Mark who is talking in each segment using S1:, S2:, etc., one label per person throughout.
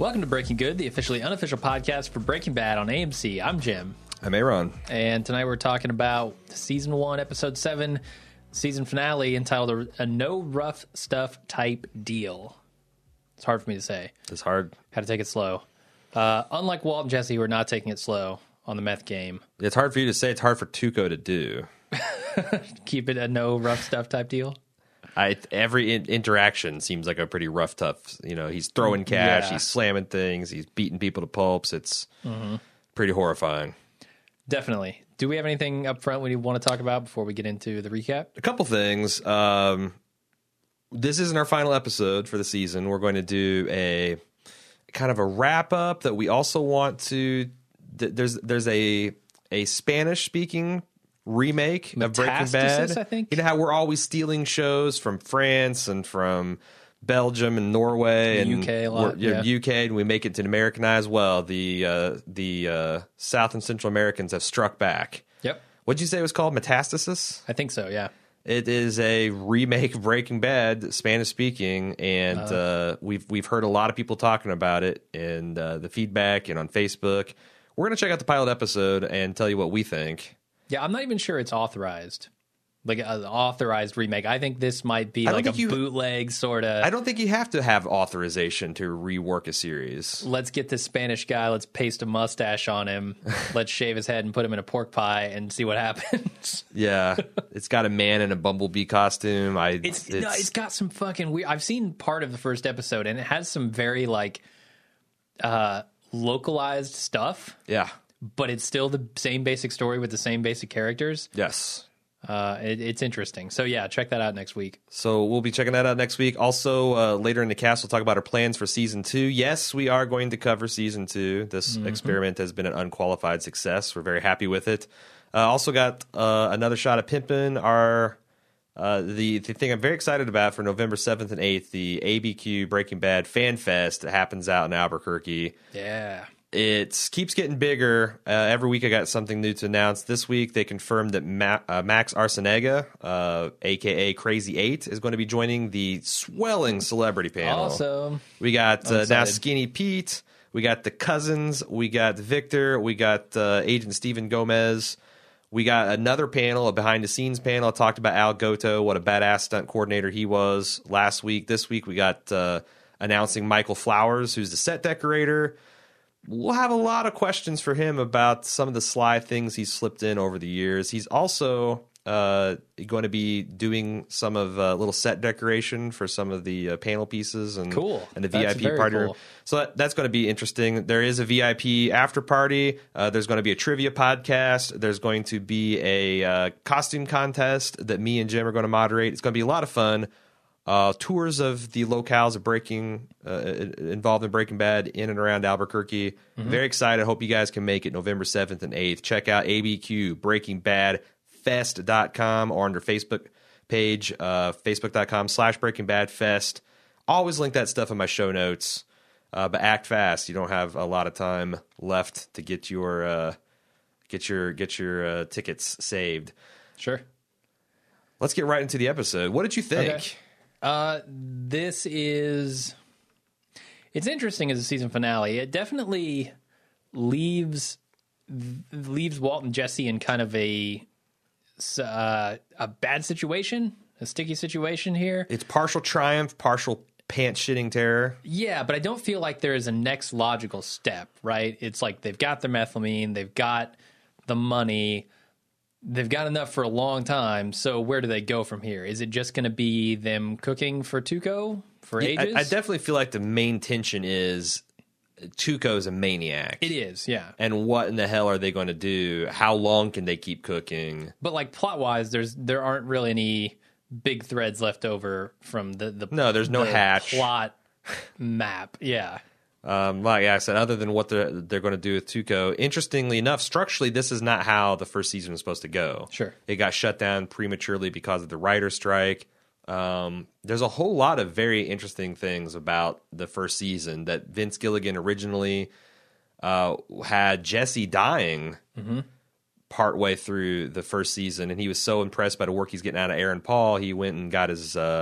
S1: Welcome to Breaking Good, the officially unofficial podcast for Breaking Bad on AMC. I'm Jim.
S2: I'm Aaron.
S1: And tonight we're talking about Season 1, Episode 7, season finale entitled A No Rough Stuff Type Deal. It's hard for me to say.
S2: It's hard.
S1: Had to take it slow. Unlike Walt and Jesse, who are not taking it slow on the meth game.
S2: It's hard for you to say. It's hard for Tuco to do.
S1: Keep it a no rough stuff type deal.
S2: Every interaction seems like a pretty rough, tough. You know, he's throwing cash, he's slamming things, he's beating people to pulps. It's pretty horrifying.
S1: Definitely. Do we have anything up front we want to talk about before we get into the recap?
S2: A couple things. This isn't our final episode for the season. We're going to do a kind of a wrap up that we also want to. There's a Spanish speaking remake of Breaking Bad.
S1: I think.
S2: You know how we're always stealing shows from France and from Belgium and Norway and
S1: UK a lot,
S2: UK, and we make it to Americanized. Well, the South and Central Americans have struck back.
S1: Yep.
S2: What'd you say it was called? Metastasis?
S1: I think so, yeah.
S2: It is a remake of Breaking Bad, Spanish speaking, and we've heard a lot of people talking about it and the feedback and on Facebook. We're going to check out the pilot episode and tell you what we think.
S1: Yeah, I'm not even sure it's authorized. Like an authorized remake. I think this might be like a bootleg sort of.
S2: I don't think you have to have authorization to rework a series.
S1: Let's get this Spanish guy, let's paste a mustache on him, let's shave his head and put him in a pork pie and see what happens.
S2: Yeah, it's got a man in a bumblebee costume.
S1: It's got some fucking weird. I've seen part of the first episode and it has some very like localized stuff.
S2: Yeah.
S1: But it's still the same basic story with the same basic characters.
S2: Yes.
S1: It's interesting. So, yeah, check that out next week.
S2: So we'll be checking that out next week. Also, later in the cast, we'll talk about our plans for Season 2. Yes, we are going to cover Season 2. This experiment has been an unqualified success. We're very happy with it. Also got another shot at pimping our... the thing I'm very excited about for November 7th and 8th, the ABQ Breaking Bad Fan Fest that happens out in Albuquerque.
S1: Yeah.
S2: It keeps getting bigger. Every week I got something new to announce. This week they confirmed that Max Arciniega, a.k.a. Crazy 8, is going to be joining the swelling celebrity panel.
S1: Awesome.
S2: We got now Skinny Pete. We got the Cousins. We got Victor. We got Agent Stephen Gomez. We got another panel, a behind-the-scenes panel. I talked about Al Goto, what a badass stunt coordinator he was last week. This week we got announcing Michael Flowers, who's the set decorator. We'll have a lot of questions for him about some of the sly things he's slipped in over the years. He's also going to be doing some of little set decoration for some of the panel pieces and the VIP party room. So that's going to be interesting. There is a VIP after party. There's going to be a trivia podcast. There's going to be a costume contest that me and Jim are going to moderate. It's going to be a lot of fun. Tours of the locales of involved in Breaking Bad in and around Albuquerque. Very excited. Hope you guys can make it November 7th and 8th. Check out ABQ BreakingBadFest.com or on their Facebook page, Facebook.com/BreakingBadFest. Always link that stuff in my show notes. But act fast. You don't have a lot of time left to get your tickets saved.
S1: Sure.
S2: Let's get right into the episode. What did you think?
S1: Okay. It's interesting as a season finale. It definitely leaves Walt and Jesse in kind of a bad situation, a sticky situation here.
S2: It's partial triumph, partial pants-shitting terror.
S1: Yeah, but I don't feel like there is a next logical step, right? It's like they've got their methylamine, they've got the money, they've got enough for a long time, so where do they go from here? Is it just going to be them cooking for Tuco for ages?
S2: I definitely feel like the main tension is Tuco's a maniac.
S1: It is, yeah.
S2: And what in the hell are they going to do? How long can they keep cooking?
S1: But like plot-wise, there aren't really any big threads left over from the
S2: No, there's no hatch.
S1: Plot map, yeah.
S2: Like I said, other than what they're going to do with Tuco, interestingly enough, structurally, this is not how the first season was supposed to go.
S1: Sure.
S2: It got shut down prematurely because of the writer's strike. There's a whole lot of very interesting things about the first season that Vince Gilligan originally had Jesse dying partway through the first season, and he was so impressed by the work he's getting out of Aaron Paul, he went and got his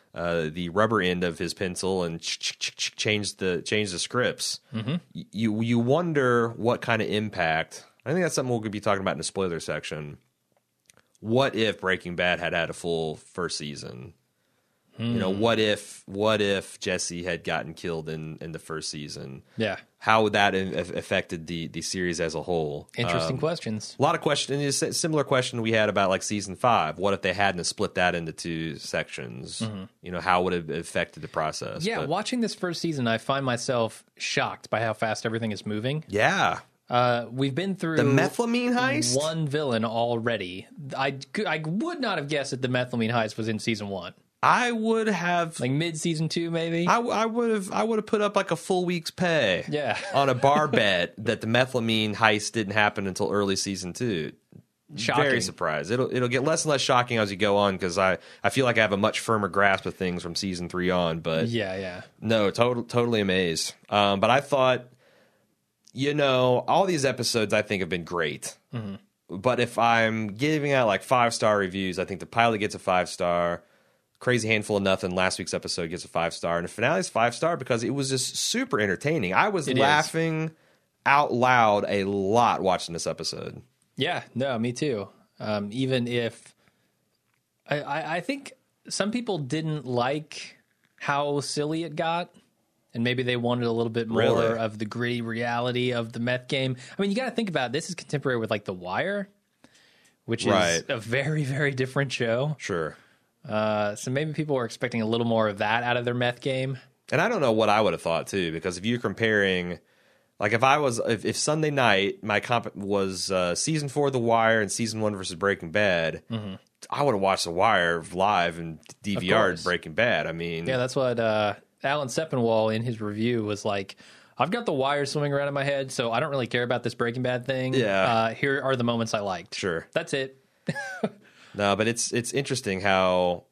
S2: the rubber end of his pencil and change the scripts. Mm-hmm. You wonder what kind of impact. I think that's something we'll be talking about in the spoiler section. What if Breaking Bad had a full first season? You know, what if Jesse had gotten killed in the first season?
S1: Yeah.
S2: How would that have affected the series as a whole?
S1: Interesting questions.
S2: A lot of questions. It's a similar question we had about like season 5. What if they hadn't split that into 2 sections? Mm-hmm. You know, how would it have affected the process?
S1: Yeah, watching this first season, I find myself shocked by how fast everything is moving.
S2: Yeah.
S1: We've been through
S2: the methylamine heist.
S1: One villain already. I would not have guessed that the methylamine heist was in season 1.
S2: I would have
S1: like mid season 2, maybe.
S2: I would have put up like a full week's pay.
S1: Yeah.
S2: On a bar bet that the methylamine heist didn't happen until early season 2.
S1: Shocking.
S2: Very surprised. It'll get less and less shocking as you go on because I feel like I have a much firmer grasp of things from season 3 on. But
S1: yeah.
S2: No, totally amazed. But I thought, you know, all these episodes I think have been great. Mm-hmm. But if I'm giving out like 5-star reviews, I think the pilot gets a 5-star. Crazy Handful of Nothing, last week's episode, gets a 5-star. And the finale is 5-star because it was just super entertaining. I was laughing out loud a lot watching this episode.
S1: Yeah, no, me too. Even if I think some people didn't like how silly it got, and maybe they wanted a little bit more of the gritty reality of the meth game. I mean, you got to think about it. This is contemporary with like The Wire, which is a very, very different show.
S2: Sure.
S1: So maybe people were expecting a little more of that out of their meth game.
S2: And I don't know what I would have thought too, because if you're comparing, like if Sunday night my comp was season 4 of The Wire and season 1 versus Breaking Bad, mm-hmm. I would have watched The Wire live and DVR'd Breaking Bad. I mean,
S1: yeah, that's what Alan Sepinwall in his review was like. I've got The Wire swimming around in my head, so I don't really care about this Breaking Bad thing.
S2: Yeah,
S1: here are the moments I liked.
S2: Sure,
S1: that's it.
S2: No, but it's interesting how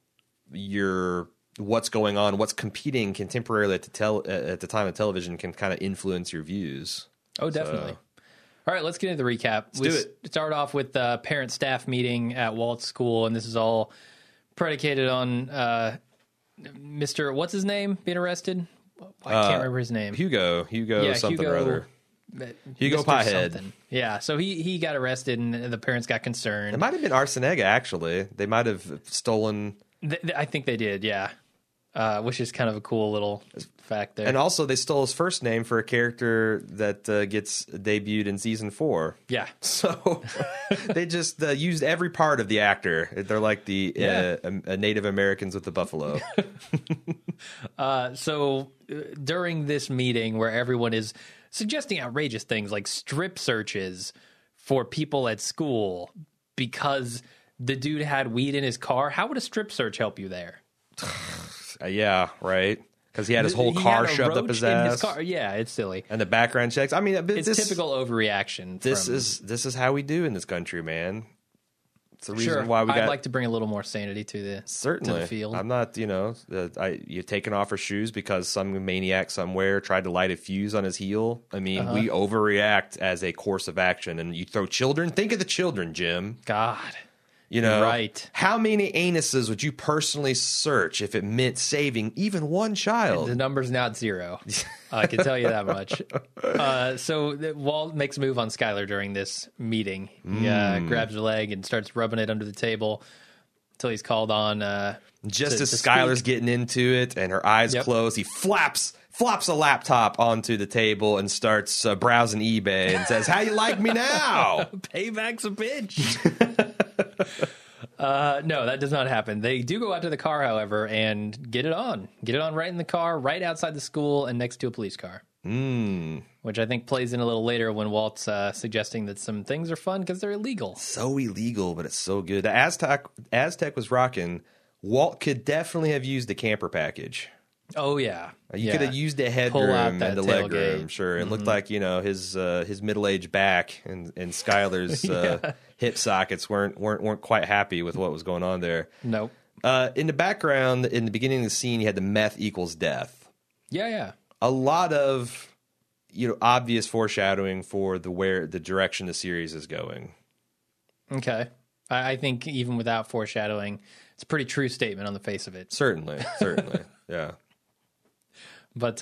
S2: what's going on, what's competing contemporarily at the time of television can kind of influence your views.
S1: Oh, definitely. All right, let's get into the recap.
S2: Let's do it.
S1: Start off with the parent-staff meeting at Walt's school, and this is all predicated on Mr. What's his name being arrested? I can't remember his name.
S2: Hugo something or other. Hugo Pothead. Something.
S1: Yeah, so he got arrested, and the parents got concerned.
S2: It might have been Arsenega, actually. They might have stolen...
S1: I think they did, yeah. Which is kind of a cool little fact there.
S2: And also, they stole his first name for a character that gets debuted in season 4.
S1: Yeah.
S2: So they just used every part of the actor. They're like the Native Americans with the buffalo.
S1: So during this meeting where everyone is suggesting outrageous things like strip searches for people at school because the dude had weed in his car, how would a strip search help you there?
S2: Yeah, right. Because he had his whole car shoved up his ass.
S1: Yeah, it's silly.
S2: And the background checks. I mean,
S1: it's typical overreaction.
S2: This is how we do in this country, man. It's the reason why
S1: I'd like to bring a little more sanity to the
S2: certainly
S1: to the field.
S2: I'm not, you're taking off her shoes because some maniac somewhere tried to light a fuse on his heel. I mean, we overreact as a course of action, and you throw children. Think of the children, Jim.
S1: God.
S2: Right. How many anuses would you personally search if it meant saving even one child?
S1: The number's not 0. I can tell you that much. So Walt makes a move on Skyler during this meeting. He grabs her leg and starts rubbing it under the table until he's called on.
S2: Just as Skyler's getting into it and her eyes close, he flops a laptop onto the table and starts browsing eBay and says, "How you like me now?"
S1: Payback's a bitch. No, that does not happen. They do go out to the car, however, and get it on right in the car, right outside the school and next to a police car. Which I think plays in a little later when Walt's suggesting that some things are fun because they're illegal.
S2: So illegal, but it's so good. The Aztec was rocking. Walt could definitely have used the camper package.
S1: Oh, yeah.
S2: You could have used the headroom and the legroom, sure. It looked like, his middle-aged back and Skyler's hip sockets weren't quite happy with what was going on there.
S1: Nope.
S2: In the background, in the beginning of the scene, you had the meth equals death.
S1: Yeah.
S2: A lot of obvious foreshadowing for the direction the series is going.
S1: Okay. I think even without foreshadowing, it's a pretty true statement on the face of it.
S2: Certainly. Yeah.
S1: But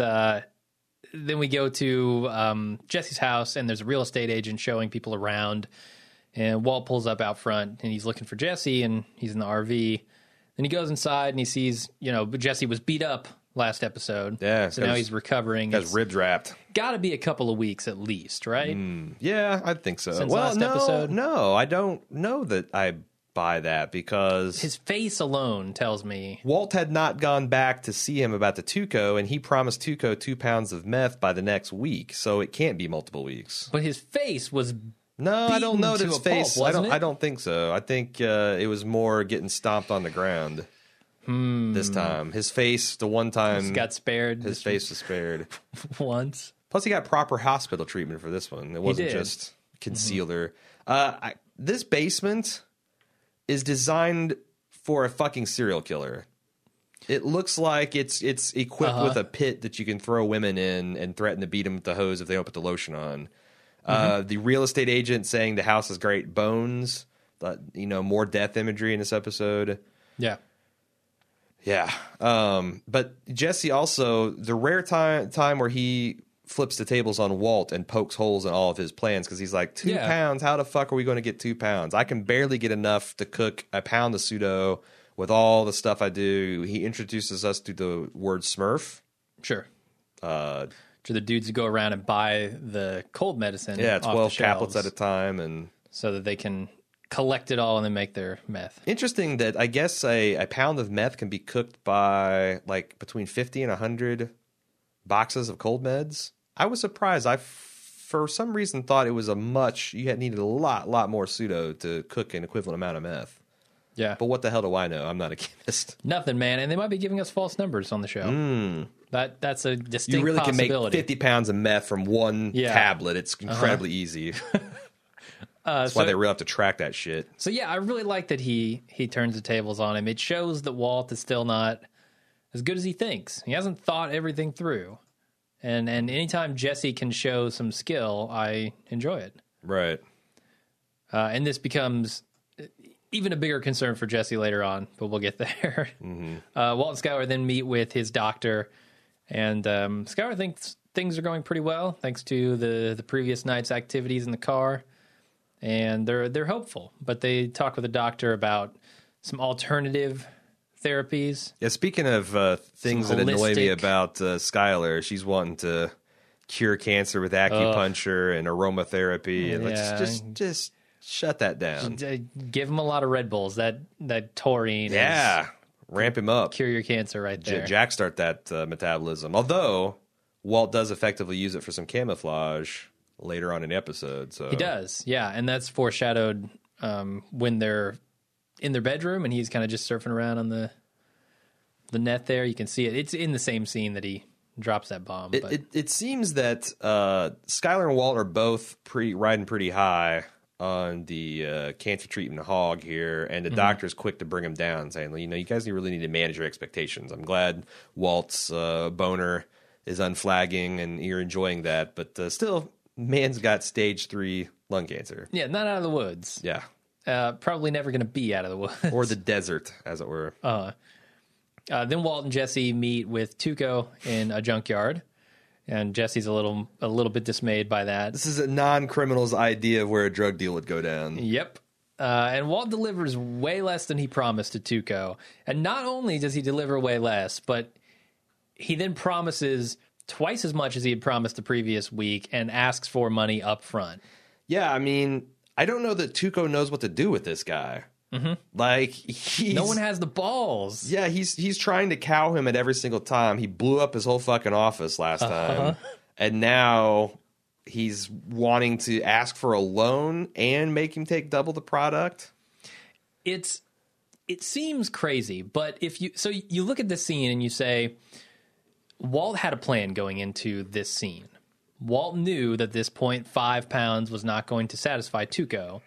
S1: then we go to Jesse's house, and there's a real estate agent showing people around. And Walt pulls up out front, and he's looking for Jesse, and he's in the RV. Then he goes inside, and he sees, Jesse was beat up last episode.
S2: Yeah.
S1: So now he's recovering.
S2: Got his ribs wrapped.
S1: Got to be a couple of weeks at least, right?
S2: Yeah, I think so.
S1: Since last episode?
S2: No, I don't know that I buy that because
S1: His face alone tells me.
S2: Walt had not gone back to see him about the Tuco, and he promised Tuco 2 pounds of meth by the next week, so it can't be multiple weeks.
S1: But his face was.
S2: No, I don't know that
S1: beaten
S2: his
S1: to a
S2: face.
S1: pulp, wasn't it?
S2: I don't think so. I think it was more getting stomped on the ground this time. His face, the one time,
S1: Got spared.
S2: his face was spared.
S1: once.
S2: Plus, he got proper hospital treatment for this one. It wasn't
S1: did.
S2: just concealer. This basement is designed for a fucking serial killer. It looks like it's equipped with a pit that you can throw women in and threaten to beat them with the hose if they don't put the lotion on. The real estate agent saying the house has great bones. More death imagery in this episode.
S1: Yeah.
S2: Yeah. But Jesse also, the rare time where he flips the tables on Walt and pokes holes in all of his plans because he's like, 2 pounds? How the fuck are we going to get 2 pounds? I can barely get enough to cook a pound of pseudo with all the stuff I do. He introduces us to the word Smurf.
S1: Sure. To the dudes who go around and buy the cold medicine.
S2: Yeah,
S1: off
S2: 12
S1: the shelves
S2: caplets at a time. And
S1: so that they can collect it all and then make their meth.
S2: interesting that I guess a pound of meth can be cooked by like between 50 and 100 boxes of cold meds. I was surprised. I, for some reason, thought it was you had needed a lot more pseudo to cook an equivalent amount of meth.
S1: Yeah.
S2: But what the hell do I know? I'm not a chemist.
S1: Nothing, man. And they might be giving us false numbers on the show. That's a distinct
S2: You really can make
S1: possibility.
S2: 50 pounds of meth from one tablet. It's incredibly easy. That's why they really have to track that shit.
S1: So, yeah, I really like that he turns the tables on him. It shows that Walt is still not as good as he thinks. He hasn't thought everything through. And anytime Jesse can show some skill, I enjoy it.
S2: Right.
S1: And this becomes even a bigger concern for Jesse later on, but we'll get there. Walt and Skyler then meet with his doctor, and Skyler thinks things are going pretty well thanks to the previous night's activities in the car, and they're hopeful. But they talk with the doctor about some alternative therapies.
S2: Yeah, speaking of things that annoy me about Skyler, she's wanting to cure cancer with acupuncture and aromatherapy, and just shut that down.
S1: Give him a lot of Red Bulls. That taurine.
S2: Yeah, ramp him up.
S1: Cure your cancer right there.
S2: Jackstart that metabolism. Although Walt does effectively use it for some camouflage later on in the episode. So
S1: he does, yeah, and that's foreshadowed when they're in their bedroom and he's kind of just surfing around on the net there. You can see it. It's in the same scene that he drops that bomb.
S2: It seems that Skyler and Walt are both riding pretty high on the cancer treatment hog here, and the doctor's quick to bring him down, saying, you guys really need to manage your expectations. I'm glad Walt's boner is unflagging and you're enjoying that, but still, man's got stage 3 lung cancer.
S1: Yeah, not out of the woods.
S2: Yeah.
S1: Probably never going to be out of the woods.
S2: Or the desert, as it were.
S1: Then Walt and Jesse meet with Tuco in a junkyard, and Jesse's a little bit dismayed by that.
S2: This is a non-criminal's idea of where a drug deal would go down.
S1: Yep. And Walt delivers way less than he promised to Tuco. And not only does he deliver way less, but he then promises twice as much as he had promised the previous week and asks for money up front.
S2: Yeah, I mean, I don't know that Tuco knows what to do with this guy. Like,
S1: no one has the balls.
S2: Yeah, he's trying to cow him at every single time. He blew up his whole fucking office last time, and now he's wanting to ask for a loan and make him take double the product.
S1: It seems crazy, but you look at this scene and you say, Walt had a plan going into this scene. Walt knew that this 0.5 pounds was not going to satisfy Tuco.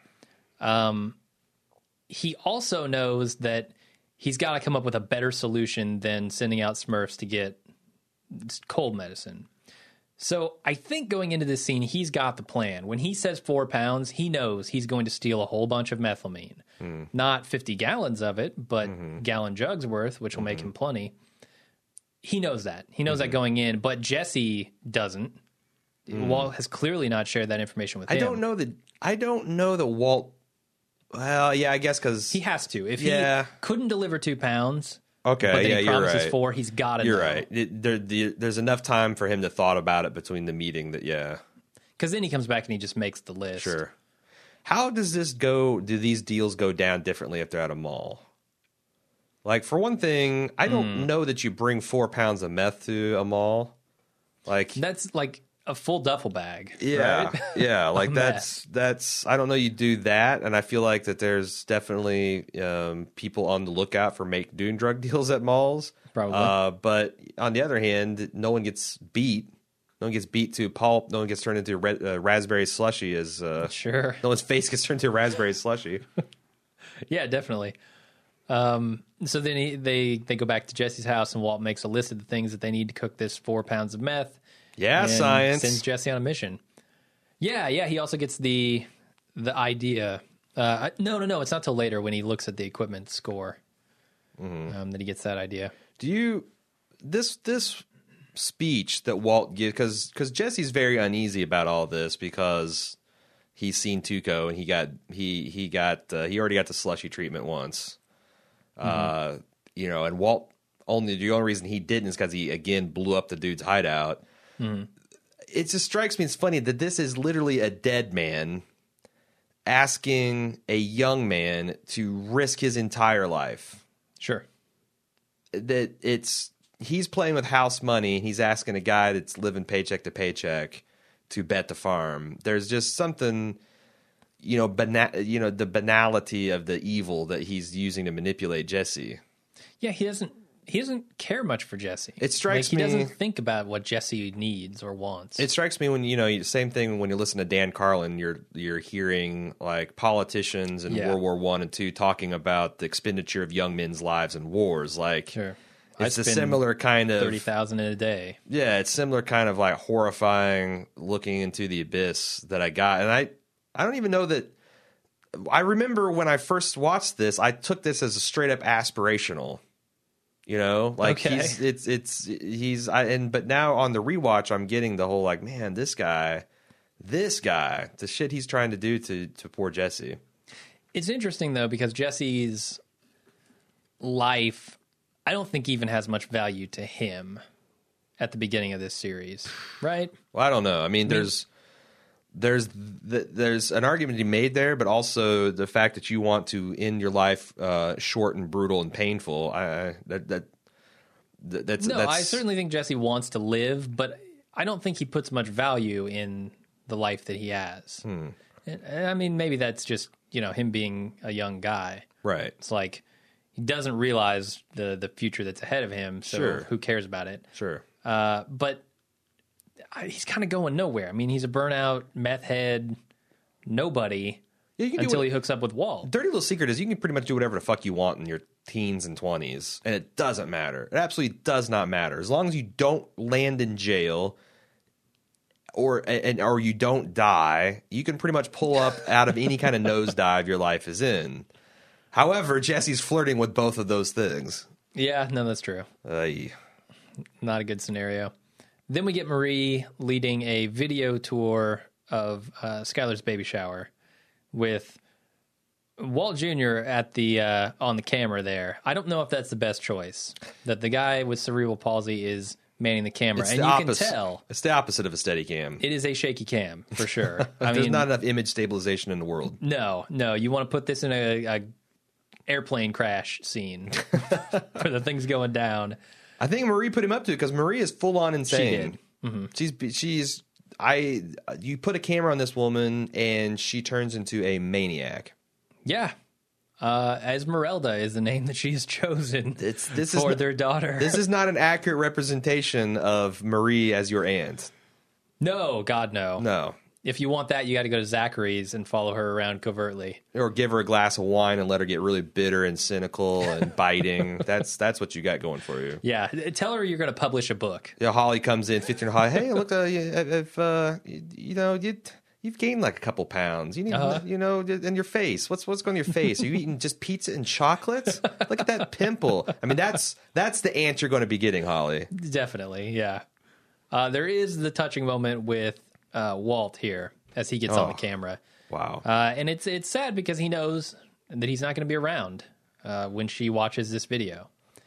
S1: He also knows that he's got to come up with a better solution than sending out Smurfs to get cold medicine. So I think going into this scene, he's got the plan. When he says 4 pounds, he knows he's going to steal a whole bunch of methylamine. Not 50 gallons of it, but gallon jugs worth, which will make him plenty. He knows that. He knows that going in, but Jesse doesn't. Walt has clearly not shared that information with him.
S2: I don't know that Walt. Well, yeah, I guess because
S1: he has to. If he couldn't deliver 2 pounds,
S2: okay,
S1: but then he promises
S2: you're right.
S1: 4, he's got to.
S2: You're right. There's enough time for him to thought about it between the meeting that
S1: because then he comes back and he just makes the list.
S2: Sure. How does this go? Do these deals go down differently if they're at a mall? Like, for one thing, I don't know that you bring 4 pounds of meth to a mall. Like,
S1: that's like a full duffel bag.
S2: Yeah,
S1: right?
S2: yeah. Like that's. I don't know. You do that, and I feel like that there's definitely people on the lookout for doing drug deals at malls.
S1: Probably.
S2: But on the other hand, no one gets beat. No one gets beat to pulp. No one gets turned into raspberry slushy.
S1: Sure.
S2: No one's face gets turned into raspberry slushy.
S1: Yeah, definitely. So then they go back to Jesse's house, and Walt makes a list of the things that they need to cook this 4 pounds of meth.
S2: Yeah,
S1: and
S2: science.
S1: Sends Jesse on a mission. Yeah. He also gets the idea. No. It's not till later when he looks at the equipment score that he gets that idea.
S2: This speech that Walt gives, because Jesse's very uneasy about all this because he's seen Tuco and he already got the slushy treatment once. And Walt the only reason he didn't is because he again blew up the dude's hideout. It just strikes me as funny that this is literally a dead man asking a young man to risk his entire life.
S1: Sure.
S2: He's playing with house money. He's asking a guy that's living paycheck to paycheck to bet the farm. There's just something, the banality of the evil that he's using to manipulate Jesse.
S1: Yeah, he doesn't care much for Jesse.
S2: It strikes me.
S1: He doesn't think about what Jesse needs or wants.
S2: It strikes me when same thing when you listen to Dan Carlin, you're hearing like politicians in World War I and II talking about the expenditure of young men's lives in wars. Like,
S1: sure.
S2: It's a similar kind of
S1: 30,000 in a day.
S2: Yeah, it's similar kind of like horrifying looking into the abyss that I got, and I don't even know that. I remember when I first watched this, I took this as a straight up aspirational. Like
S1: okay.
S2: But now on the rewatch, I'm getting the whole like, man, this guy, the shit he's trying to do to poor Jesse.
S1: It's interesting though because Jesse's life, I don't think even has much value to him at the beginning of this series, right?
S2: Well, I don't know. I mean, there's an argument to be made there, but also the fact that you want to end your life short and brutal and painful. That's
S1: I certainly think Jesse wants to live, but I don't think he puts much value in the life that he has. And, I mean, maybe that's just him being a young guy,
S2: right?
S1: It's like he doesn't realize the future that's ahead of him. So
S2: sure.
S1: Who cares about it?
S2: Sure,
S1: but. He's kind of going nowhere. I mean, he's a burnout meth head, nobody until he hooks up with Walt.
S2: Dirty little secret is you can pretty much do whatever the fuck you want in your teens and 20s, and it doesn't matter. It absolutely does not matter. As long as you don't land in jail or you don't die, you can pretty much pull up out of any kind of nosedive your life is in. However, Jesse's flirting with both of those things.
S1: Yeah, no, that's true. Not a good scenario. Then we get Marie leading a video tour of Skylar's baby shower with Walt Jr. at the on the camera there. I don't know if that's the best choice. That the guy with cerebral palsy is manning the camera, and you can tell
S2: it's the opposite of a steady cam.
S1: It is a shaky cam for sure.
S2: There's not enough image stabilization in the world.
S1: No. You want to put this in a airplane crash scene for the things going down.
S2: I think Marie put him up to it because Marie is full on insane.
S1: She did.
S2: You put a camera on this woman and she turns into a maniac.
S1: Yeah. Esmeralda is the name that she's chosen for their daughter.
S2: This is not an accurate representation of Marie as your aunt.
S1: No, God, no.
S2: No.
S1: if you want that, you got to go to Zachary's and follow her around covertly.
S2: Or give her a glass of wine and let her get really bitter and cynical and biting. That's what you got going for you.
S1: Yeah, tell her you're going to publish a book.
S2: Yeah, Holly comes in, 15 Holly. Hey, look, you've gained like a couple pounds. You need, in your face. What's going on your face? Are you eating just pizza and chocolate? Look at that pimple. I mean, that's the answer you're going to be getting, Holly.
S1: Definitely, yeah. There is the touching moment with Walt here as he gets on the camera.
S2: Wow.
S1: And it's sad because he knows that he's not going to be around when she watches this video.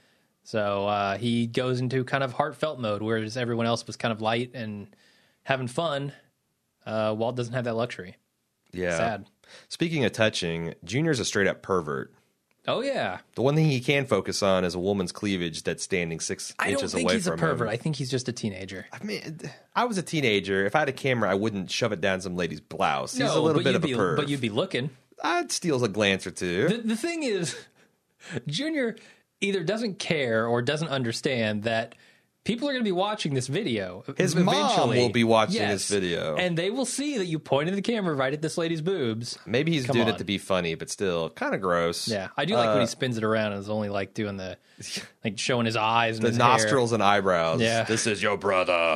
S1: So he goes into kind of heartfelt mode, whereas everyone else was kind of light and having fun. Walt doesn't have that luxury.
S2: Yeah.
S1: Sad.
S2: Speaking of touching, Junior's a straight up pervert.
S1: Oh, yeah.
S2: The one thing he can focus on is a woman's cleavage that's standing 6 inches away from him.
S1: I don't think he's a pervert. I think he's just a teenager.
S2: I mean, I was a teenager. If I had a camera, I wouldn't shove it down some lady's blouse. He's a little bit of a perv.
S1: But you'd be looking.
S2: I'd steal a glance or two.
S1: The thing is, Junior either doesn't care or doesn't understand that people are going to be watching this video.
S2: His mom will be watching this video.
S1: And they will see that you pointed the camera right at this lady's boobs.
S2: Maybe he's doing it to be funny, but still kind of gross.
S1: Yeah. I do like when he spins it around and is only like doing like showing his eyes and
S2: the
S1: his
S2: nostrils
S1: hair.
S2: And eyebrows.
S1: Yeah.
S2: This is your brother.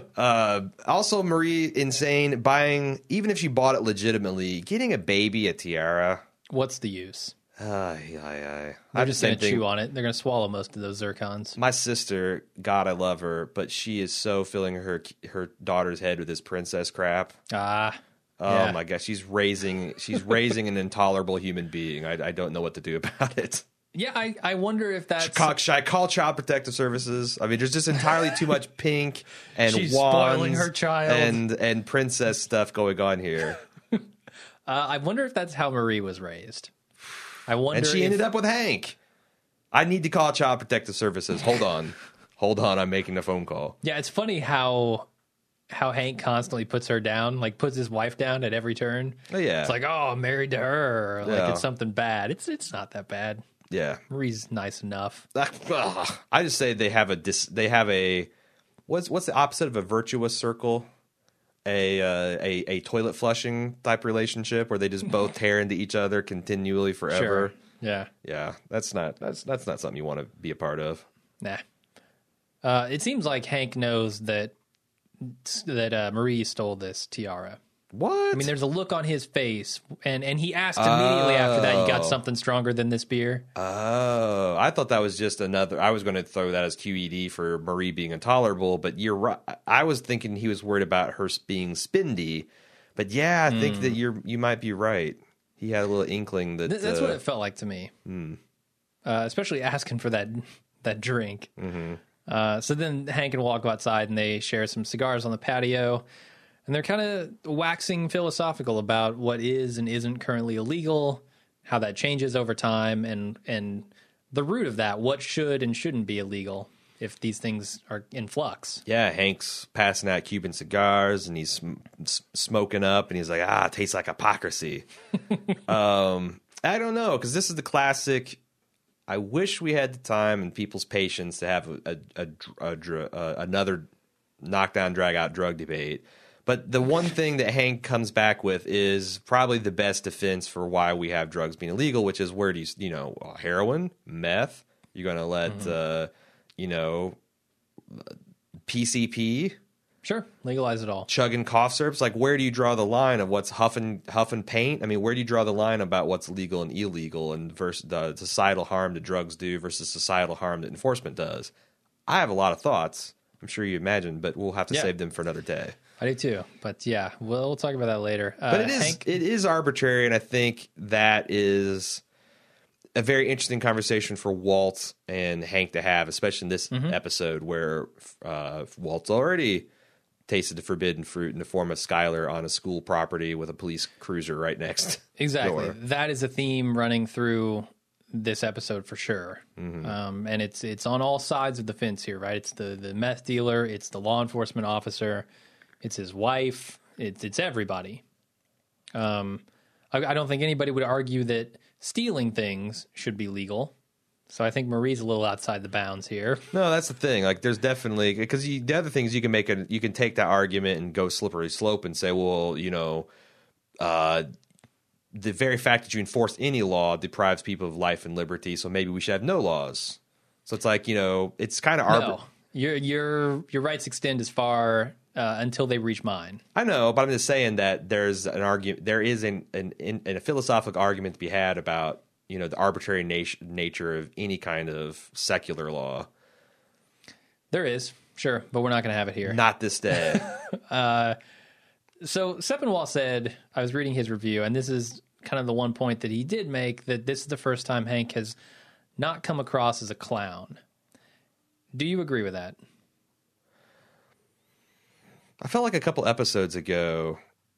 S2: Also, Marie, insane, buying, even if she bought it legitimately, getting a baby a tiara.
S1: What's the use?
S2: They're
S1: just going to chew on it. They're going to swallow most of those zircons.
S2: My sister, God, I love her, but she is so filling her daughter's head with this princess crap.
S1: Oh
S2: my gosh, she's raising an intolerable human being. I don't know what to do about it.
S1: Yeah, I wonder if that's...
S2: Should I call Child Protective Services? I mean, there's just entirely too much pink and
S1: She's
S2: wands
S1: spoiling her child.
S2: and princess stuff going on here.
S1: I wonder if that's how Marie was raised. I wonder.
S2: And she ended up with Hank. I need to call Child Protective Services. Hold on. I'm making a phone call.
S1: Yeah, it's funny how Hank constantly puts her down, like puts his wife down at every turn.
S2: Oh, yeah.
S1: It's like, oh, I'm married to her. Or like it's something bad. It's not that bad.
S2: Yeah.
S1: Marie's nice enough.
S2: I just say they have a what's the opposite of a virtuous circle? A toilet flushing type relationship where they just both tear into each other continually forever.
S1: Sure.
S2: Yeah. That's not something you want to be a part of.
S1: Nah. It seems like Hank knows that Marie stole this tiara.
S2: What?
S1: I mean, there's a look on his face, and he asked immediately after that, "You got something stronger than this beer?"
S2: Oh, I thought that was just another. I was going to throw that as QED for Marie being intolerable, but you're right. I was thinking he was worried about her being spindy, but yeah, I think that you might be right. He had a little inkling that
S1: that's what it felt like to me, especially asking for that drink. Mm-hmm. So then Hank and Walt go outside, and they share some cigars on the patio. And they're kind of waxing philosophical about what is and isn't currently illegal, how that changes over time, and the root of that, what should and shouldn't be illegal if these things are in flux.
S2: Yeah, Hank's passing out Cuban cigars, and he's smoking up, and he's like, it tastes like hypocrisy. I don't know, because this is the classic... I wish we had the time and people's patience to have another knockdown, drag-out drug debate. But the one thing that Hank comes back with is probably the best defense for why we have drugs being illegal, which is where do you heroin, meth, you're going to let, PCP.
S1: Sure, legalize it all.
S2: Chugging cough syrups. Like, where do you draw the line of what's huffing paint? I mean, where do you draw the line about what's legal and illegal and versus the societal harm that drugs do versus societal harm that enforcement does? I have a lot of thoughts. I'm sure you imagine, but we'll have to save them for another day.
S1: I do too, but yeah, we'll talk about that later.
S2: But it is arbitrary, and I think that is a very interesting conversation for Walt and Hank to have, especially in this episode where Walt's already tasted the forbidden fruit in the form of Skylar on a school property with a police cruiser right next.
S1: Exactly,
S2: door.
S1: That is a theme running through this episode for sure, and it's on all sides of the fence here, right? It's the meth dealer, it's the law enforcement officer. It's his wife. It's everybody. I don't think anybody would argue that stealing things should be legal. So I think Marie's a little outside the bounds here.
S2: No, that's the thing. Like, there's definitely, because the other thing is you can take that argument and go slippery slope and say, well, the very fact that you enforce any law deprives people of life and liberty, so maybe we should have no laws. So it's like, it's kind of
S1: No, your rights extend as far until they reach mine.
S2: I know, but I'm just saying that there is a philosophical argument to be had about the arbitrary nature of any kind of secular law.
S1: There is, sure, but we're not going to have it here.
S2: Not this day.
S1: So Sepinwall said, I was reading his review, and this is kind of the one point that he did make, that this is the first time Hank has not come across as a clown. Do you agree with that?
S2: I felt like a couple episodes ago,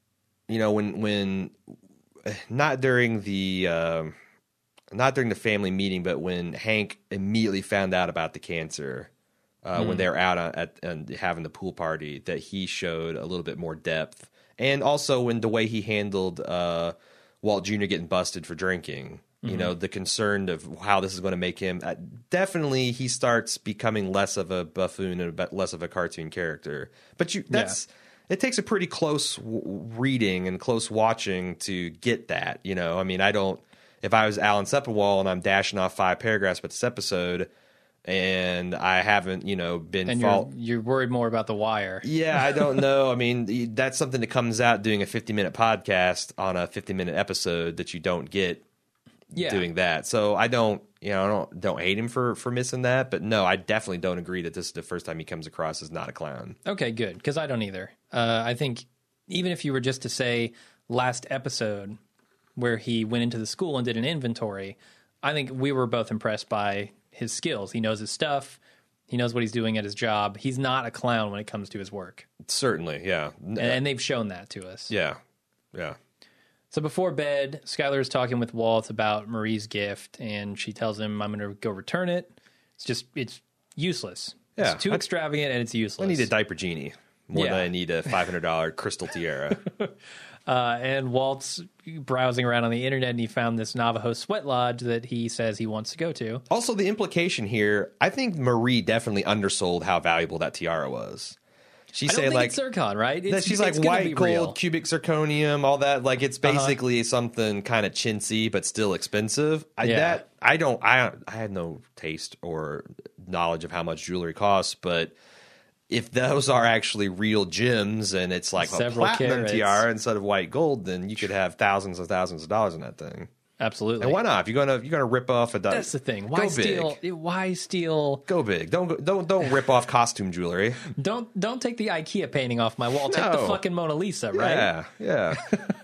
S2: when not during the family meeting, but when Hank immediately found out about the cancer, when they were out and having the pool party, that he showed a little bit more depth. And also in the way he handled Walt Jr. getting busted for drinking, the concern of how this is going to make him. Definitely, he starts becoming less of a buffoon and less of a cartoon character. But it takes a pretty close reading and close watching to get that. I mean, I don't. If I was Alan Sepinwall and I'm dashing off 5 paragraphs about this episode, and I haven't, been...
S1: And you're worried more about The Wire.
S2: Yeah, I don't know. I mean, that's something that comes out doing a 50-minute podcast on a 50-minute episode that you don't get doing that. So I don't hate him for missing that, but no, I definitely don't agree that this is the first time he comes across as not a clown.
S1: Okay, good, because I don't either. I think even if you were just to say last episode where he went into the school and did an inventory, I think we were both impressed by his skills. He knows his stuff. He knows what he's doing at his job. He's not a clown when it comes to his work.
S2: Certainly, yeah.
S1: And they've shown that to us.
S2: Yeah, yeah.
S1: So before bed, Skylar is talking with Walt about Marie's gift, and she tells him, I'm going to go return it. It's useless.
S2: Yeah,
S1: it's too extravagant, and it's useless.
S2: I need a diaper genie more than I need a $500 crystal tiara.
S1: And Walt's browsing around on the internet, and he found this Navajo sweat lodge that he says he wants to go to.
S2: Also, the implication here, I think Marie definitely undersold how valuable that tiara was.
S1: She's saying like it's zircon, right?
S2: She's like white gold, cubic zirconium, all that. Like it's basically something kind of chintzy but still expensive. I had no taste or knowledge of how much jewelry costs, but if those are actually real gems and it's like a platinum tiara instead of white gold, then you could have thousands and thousands of dollars in that thing.
S1: Absolutely.
S2: And why not? If you're gonna rip off a
S1: that's the thing. Why steal?
S2: Go big. Don't rip off costume jewelry.
S1: Don't take the IKEA painting off my wall. Take the fucking Mona Lisa, right?
S2: Yeah.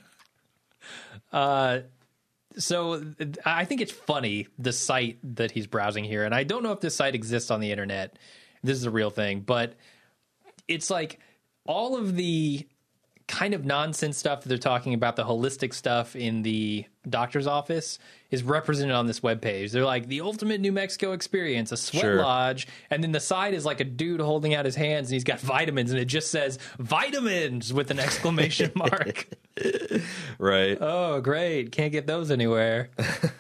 S1: So I think it's funny, the site that he's browsing here, and I don't know if this site exists on the internet. This is a real thing, but it's like all of the kind of nonsense stuff that they're talking about, the holistic stuff in the doctor's office, is represented on this webpage. They're like, the ultimate New Mexico experience, a sweat lodge, and then the side is like a dude holding out his hands, and he's got vitamins, and it just says, vitamins, with an exclamation mark.
S2: Right.
S1: Oh, great. Can't get those anywhere.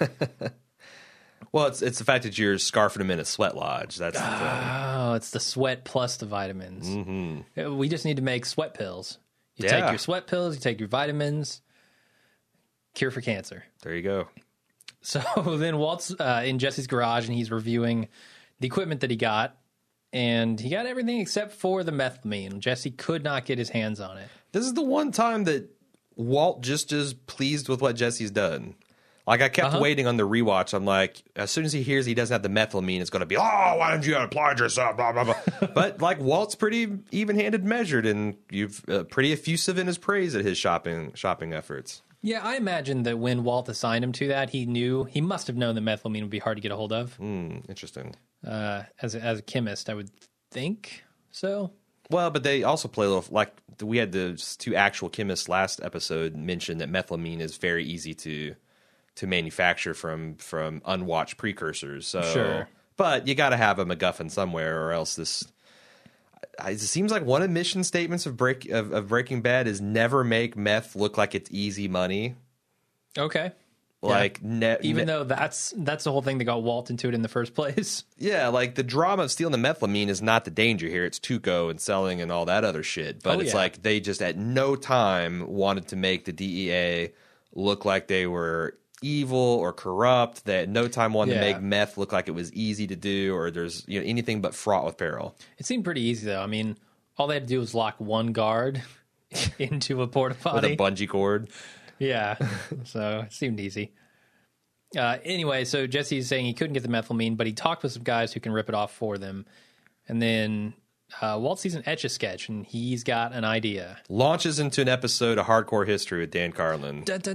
S2: Well, it's the fact that you're scarfing them in a sweat lodge. That's the thing.
S1: Oh, it's the sweat plus the vitamins.
S2: Mm-hmm.
S1: We just need to make sweat pills. You take your sweat pills, you take your vitamins, cure for cancer.
S2: There you go.
S1: So then Walt's in Jesse's garage, and he's reviewing the equipment that he got, and he got everything except for the methylamine. Jesse could not get his hands on it.
S2: This is the one time that Walt just is pleased with what Jesse's done. Like, I kept waiting on the rewatch. I'm like, as soon as he hears he doesn't have the methylamine, it's going to be, oh, why didn't you apply yourself, blah, blah, blah. But, like, Walt's pretty even-handed measured, and you've pretty effusive in his praise at his shopping efforts.
S1: Yeah, I imagine that when Walt assigned him to that, he must have known that methylamine would be hard to get a hold of.
S2: Interesting.
S1: As a chemist, I would think so.
S2: Well, but they also play a little, like, we had the 2 actual chemists last episode mention that methylamine is very easy to manufacture from unwatched precursors. So,
S1: sure.
S2: But you got to have a MacGuffin somewhere, or else it seems like one of the mission statements of Breaking Bad is never make meth look like it's easy money.
S1: Okay.
S2: Like,
S1: even though that's the whole thing that got Walt into it in the first place.
S2: Yeah, like the drama of stealing the methylamine is not the danger here. It's Tuco and selling and all that other shit. But it's like they just at no time wanted to make the DEA look like they were evil or corrupt. They at no time wanted to make meth look like it was easy to do or there's anything but fraught with peril.
S1: It seemed pretty easy though. I mean, all they had to do was lock one guard into a porta potty
S2: with a bungee cord.
S1: Yeah, so it seemed easy. Anyway, so Jesse's saying he couldn't get the methylamine, but he talked with some guys who can rip it off for them. And then Walt sees an Etch-a-Sketch, and he's got an idea.
S2: Launches into an episode of Hardcore History with Dan Carlin. Talking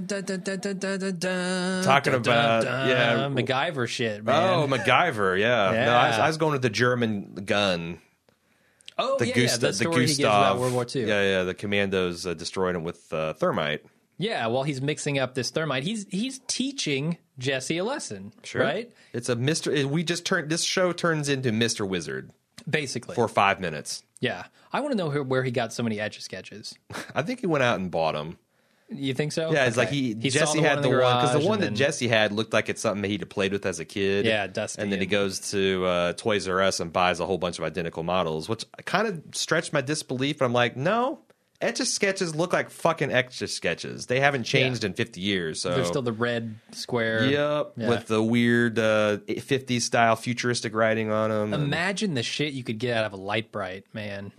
S2: about,
S1: MacGyver shit, man.
S2: Oh, MacGyver, yeah. No, I was going with the German gun.
S1: Oh,
S2: the
S1: the story
S2: Gustav.
S1: He gives about World War II.
S2: Yeah, the commandos destroyed him with thermite.
S1: Yeah, while he's mixing up this thermite, he's teaching Jesse a lesson, right?
S2: It's a this show turns into Mr. Wizard.
S1: Basically.
S2: For 5 minutes.
S1: Yeah. I want to know where he got so many Etch-a-Sketches.
S2: I think he went out and bought them.
S1: You think so?
S2: Yeah, it's like Jesse had the one, because the one that Jesse had looked like it's something that he'd have played with as a kid.
S1: Yeah, dusty.
S2: And then he goes to Toys R Us and buys a whole bunch of identical models, which kind of stretched my disbelief. But I'm like, no, Etch-a-Sketches look like fucking Etch-a-Sketches. They haven't changed in 50 years. So
S1: they're still the red square.
S2: Yep, with the weird 50s style futuristic writing on them.
S1: Imagine the shit you could get out of a Light Bright, man.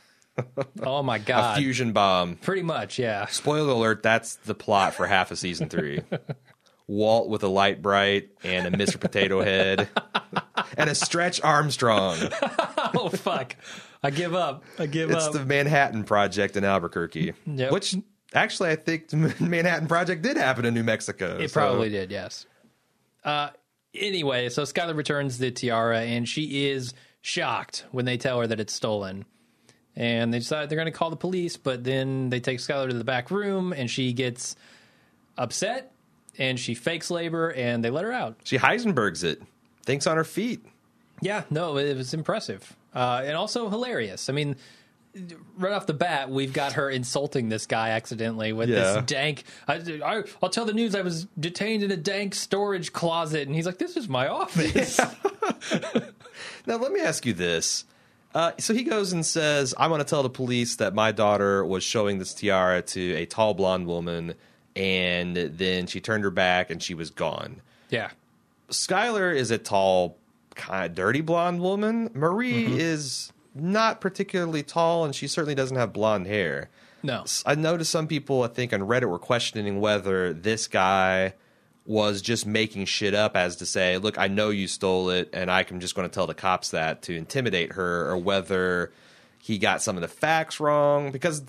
S1: Oh my god.
S2: A fusion bomb.
S1: Pretty much, yeah.
S2: Spoiler alert, that's the plot for half of season 3. Walt with a Light Bright and a Mr. Potato Head and a Stretch Armstrong.
S1: Oh fuck. I give up.
S2: It's the Manhattan Project in Albuquerque.
S1: Yep.
S2: Which actually I think the Manhattan Project did happen in New Mexico.
S1: It probably did, yes. Anyway, so Skyler returns the tiara and she is shocked when they tell her that it's stolen. And they decide they're going to call the police, but then they take Skyler to the back room, and she gets upset, and she fakes labor, and they let her out.
S2: She Heisenbergs it. Thinks on her feet.
S1: Yeah, no, it was impressive. And also hilarious. I mean, right off the bat, we've got her insulting this guy accidentally with this dank... I'll tell the news I was detained in a dank storage closet, and he's like, this is my office.
S2: Yeah. Now, let me ask you this. So he goes and says, I want to tell the police that my daughter was showing this tiara to a tall blonde woman, and then she turned her back and she was gone.
S1: Yeah.
S2: Skyler is a tall, kind of dirty blonde woman. Marie is not particularly tall, and she certainly doesn't have blonde hair.
S1: No.
S2: I noticed some people, I think, on Reddit were questioning whether this guy was just making shit up as to say, look, I know you stole it, and I'm just going to tell the cops that to intimidate her, or whether he got some of the facts wrong. Because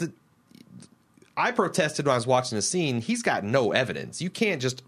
S2: I protested when I was watching the scene. He's got no evidence. You can't just,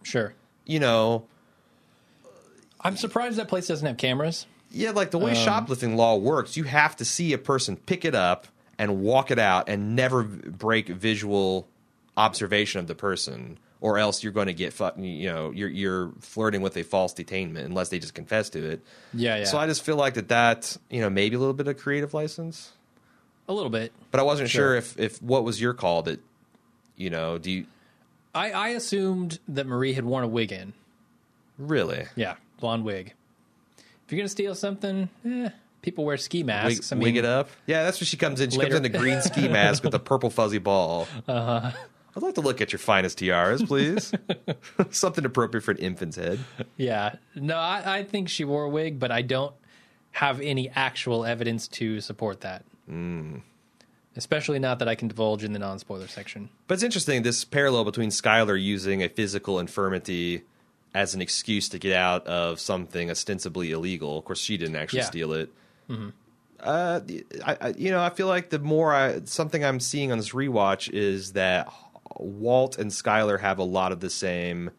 S1: I'm surprised that place doesn't have cameras.
S2: Yeah, like the way shoplifting law works, you have to see a person pick it up and walk it out and never break visual observation of the person. Or else you're going to get, you're flirting with a false detainment unless they just confess to it.
S1: Yeah.
S2: So I just feel like that, maybe a little bit of creative license.
S1: A little bit.
S2: But I wasn't sure if what was your call that, do you...
S1: I assumed that Marie had worn a wig in.
S2: Really?
S1: Yeah, blonde wig. If you're going to steal something, people wear ski masks.
S2: Wig it up? Yeah, that's when she comes in. She comes in a green ski mask with a purple fuzzy ball. Uh-huh. I'd like to look at your finest tiaras, please. Something appropriate for an infant's head.
S1: Yeah. No, I think she wore a wig, but I don't have any actual evidence to support that. Especially not that I can divulge in the non-spoiler section.
S2: But it's interesting, this parallel between Skyler using a physical infirmity as an excuse to get out of something ostensibly illegal. Of course, she didn't actually steal it. Mm-hmm. I feel like the more something I'm seeing on this rewatch is that Walt and Skyler have a lot of the same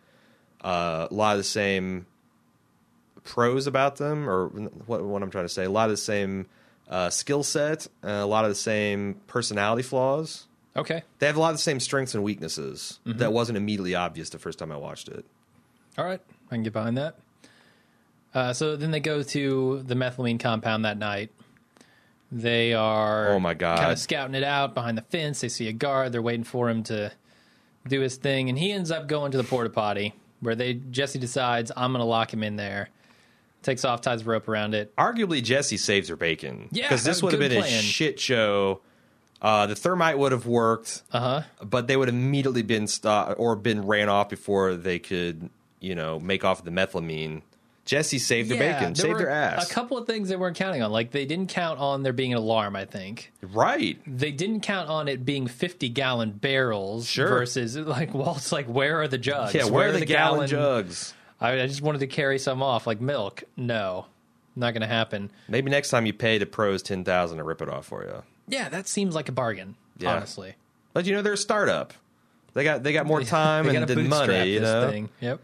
S2: pros about them, or what I'm trying to say. A lot of the same skill set, a lot of the same personality flaws.
S1: Okay,
S2: they have a lot of the same strengths and weaknesses that wasn't immediately obvious the first time I watched it.
S1: All right, I can get behind that. So then they go to the methylamine compound that night. They are kind of scouting it out behind the fence. They see a guard. They're waiting for him to do his thing, and he ends up going to the porta potty where Jesse decides, I'm going to lock him in there. Takes off, ties the rope around it.
S2: Arguably, Jesse saves her bacon.
S1: Yeah,
S2: because this would have been a shit show. The thermite would have worked, but they would have immediately been stopped or been ran off before they could, make off the methylamine. Jesse saved their bacon, saved their ass.
S1: A couple of things they weren't counting on. Like, they didn't count on there being an alarm, I think.
S2: Right.
S1: They didn't count on it being 50-gallon barrels versus, like, Walt's like, where are the jugs?
S2: Yeah, where are the gallon jugs?
S1: I just wanted to carry some off, like milk. No, not going to happen.
S2: Maybe next time you pay the pros $10,000 to rip it off for you.
S1: Yeah, that seems like a bargain, honestly.
S2: But, they're a startup. They got more time and money,
S1: Thing. Yep.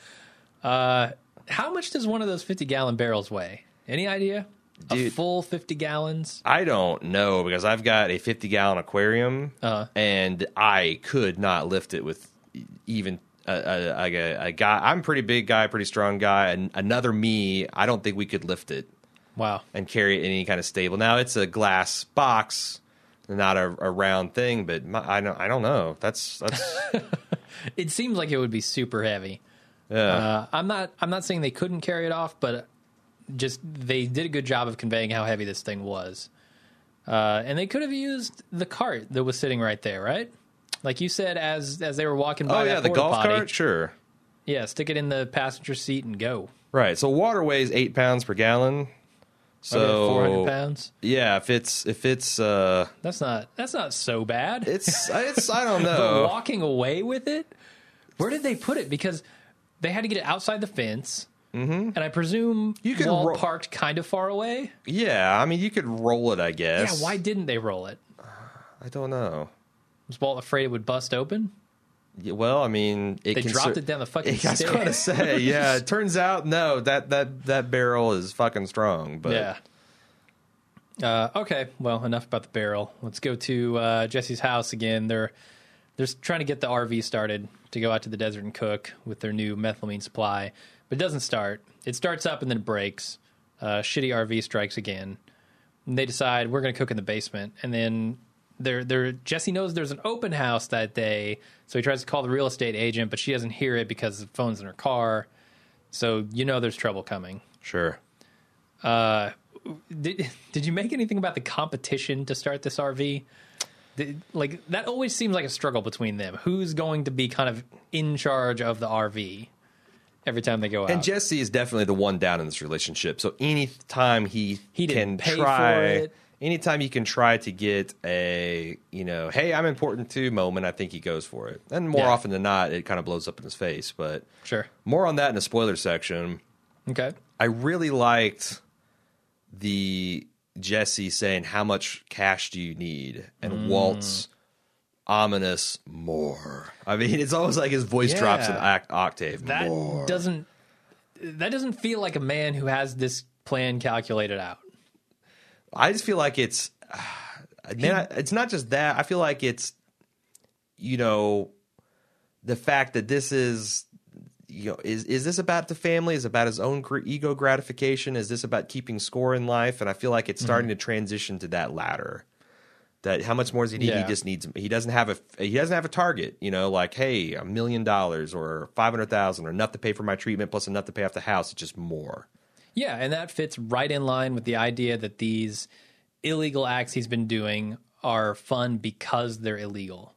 S1: How much does one of those 50-gallon barrels weigh? Any idea? Dude, a full 50 gallons?
S2: I don't know, because I've got a 50-gallon aquarium, and I could not lift it with even a guy. I'm a pretty big guy, pretty strong guy, and another me, I don't think we could lift it.
S1: Wow.
S2: And carry it in any kind of stable. Now, it's a glass box, not a round thing, but I don't know. That's
S1: It seems like it would be super heavy.
S2: Yeah.
S1: I'm not saying they couldn't carry it off, but just they did a good job of conveying how heavy this thing was. And they could have used the cart that was sitting right there, right? Like you said, as they were walking by.
S2: Oh yeah, the golf cart, sure.
S1: Yeah, stick it in the passenger seat and go.
S2: Right. So water weighs 8 pounds per gallon. So
S1: 400 pounds.
S2: Yeah, if it's
S1: that's not so bad.
S2: It's I don't know.
S1: But walking away with it, where did they put it? Because they had to get it outside the fence, and I presume you could parked kind of far away.
S2: Yeah, I mean you could roll it, I guess.
S1: Yeah, why didn't they roll it?
S2: I don't know.
S1: Was Walt afraid it would bust open?
S2: Yeah, well, I mean,
S1: they dropped it down the fucking stairs.
S2: I was going to say, yeah. It turns out, no, that barrel is fucking strong. But
S1: yeah. Okay. Well, enough about the barrel. Let's go to Jesse's house again. They're trying to get the RV started to go out to the desert and cook with their new methylamine supply, but it doesn't start. It starts up and then it breaks. Shitty RV strikes again. And they decide we're going to cook in the basement, and then Jesse knows there's an open house that day, so he tries to call the real estate agent, but she doesn't hear it because the phone's in her car. So there's trouble coming.
S2: Sure.
S1: Did you make anything about the competition to start this RV? Like, that always seems like a struggle between them. Who's going to be kind of in charge of the RV every time they go out?
S2: And Jesse is definitely the one down in this relationship. So anytime he
S1: can
S2: try
S1: for it.
S2: Anytime you can try to get a, hey, I'm important too moment, I think he goes for it. And more often than not, it kind of blows up in his face. But
S1: sure,
S2: more on that in the spoiler section.
S1: Okay.
S2: I really liked the Jesse saying, how much cash do you need? And Walt's ominous more. I mean, it's almost like his voice drops an octave.
S1: That
S2: more.
S1: doesn't feel like a man who has this plan calculated out.
S2: I just feel like it's not just that. I feel like it's, the fact that this is, is this about the family? Is it about his own ego gratification? Is this about keeping score in life? And I feel like it's starting to transition to that latter. That how much more does he need? Yeah. He doesn't have a target, like, hey, $1 million or 500,000 or enough to pay for my treatment plus enough to pay off the house. It's just more. Yeah,
S1: and that fits right in line with the idea that these illegal acts he's been doing are fun because they're illegal.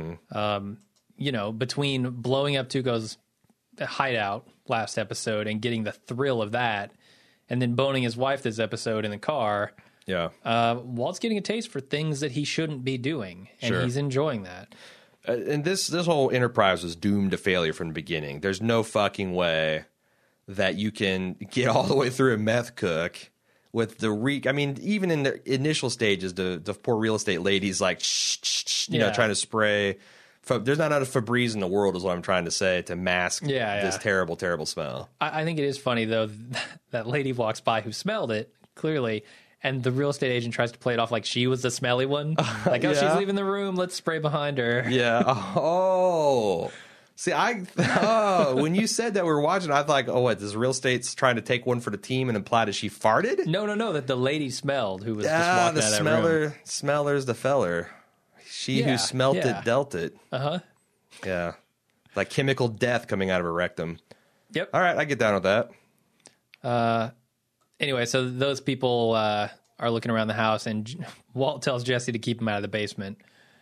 S1: Mm-hmm. Between blowing up Tuco's hideout last episode and getting the thrill of that, and then boning his wife this episode in the car, Walt's getting a taste for things that he shouldn't be doing, and he's enjoying that.
S2: And this whole enterprise was doomed to failure from the beginning. There's no fucking way that you can get all the way through a meth cook with the reek. I mean, even in the initial stages, the poor real estate lady's like, trying to spray. There's not enough Febreze in the world, is what I'm trying to say, to mask this terrible, terrible smell.
S1: I think it is funny, though, that lady walks by who smelled it, clearly, and the real estate agent tries to play it off like she was the smelly one. Like, she's leaving the room, let's spray behind her.
S2: Yeah. Oh. See, when you said that we were watching, I thought, what, this real estate's trying to take one for the team and imply that she farted?
S1: No, that the lady smelled who was just walking out of that room.
S2: Smeller's the feller. She who smelt it dealt it.
S1: Uh-huh.
S2: Yeah. Like chemical death coming out of her rectum.
S1: Yep.
S2: All right, I get down with that.
S1: Anyway, so those people are looking around the house, and Walt tells Jesse to keep him out of the basement.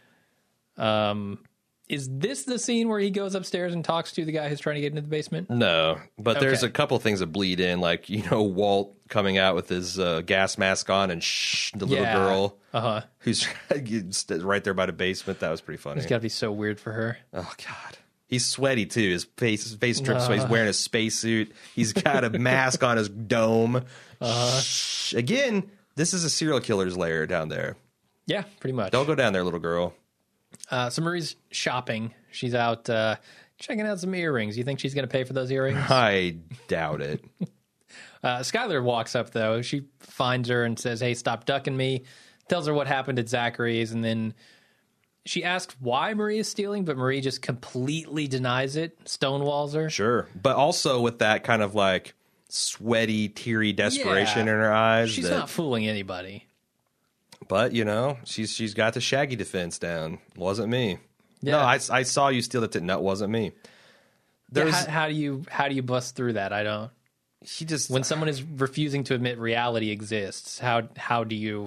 S1: Is this the scene where he goes upstairs and talks to the guy who's trying to get into the basement?
S2: No, but there's
S1: Okay.
S2: a couple things that bleed in, like, Walt coming out with his gas mask on and the little
S1: Yeah.
S2: girl who's right there by the basement. That was pretty funny.
S1: It's got to be so weird for her.
S2: Oh, God. He's sweaty, too. His face drips sweat. He's wearing a spacesuit. He's got a mask on his dome. Again, this is a serial killer's lair down there.
S1: Yeah, pretty much.
S2: Don't go down there, little girl.
S1: So Marie's shopping. She's out checking out some earrings. You think she's going to pay for those earrings?
S2: I doubt it.
S1: Skylar walks up, though. She finds her and says, hey, stop ducking me. Tells her what happened at Zachary's, and then she asks why Marie is stealing, but Marie just completely denies it, stonewalls her.
S2: Sure. But also with that kind of like sweaty, teary desperation
S1: Yeah.
S2: in her eyes.
S1: She's
S2: that-
S1: not fooling anybody.
S2: But, she's got the Shaggy defense down. Wasn't me.
S1: Yeah.
S2: No, I saw you steal the No, it wasn't me.
S1: Yeah, how do you bust through that? I don't.
S2: She just...
S1: When someone is refusing to admit reality exists, how do you?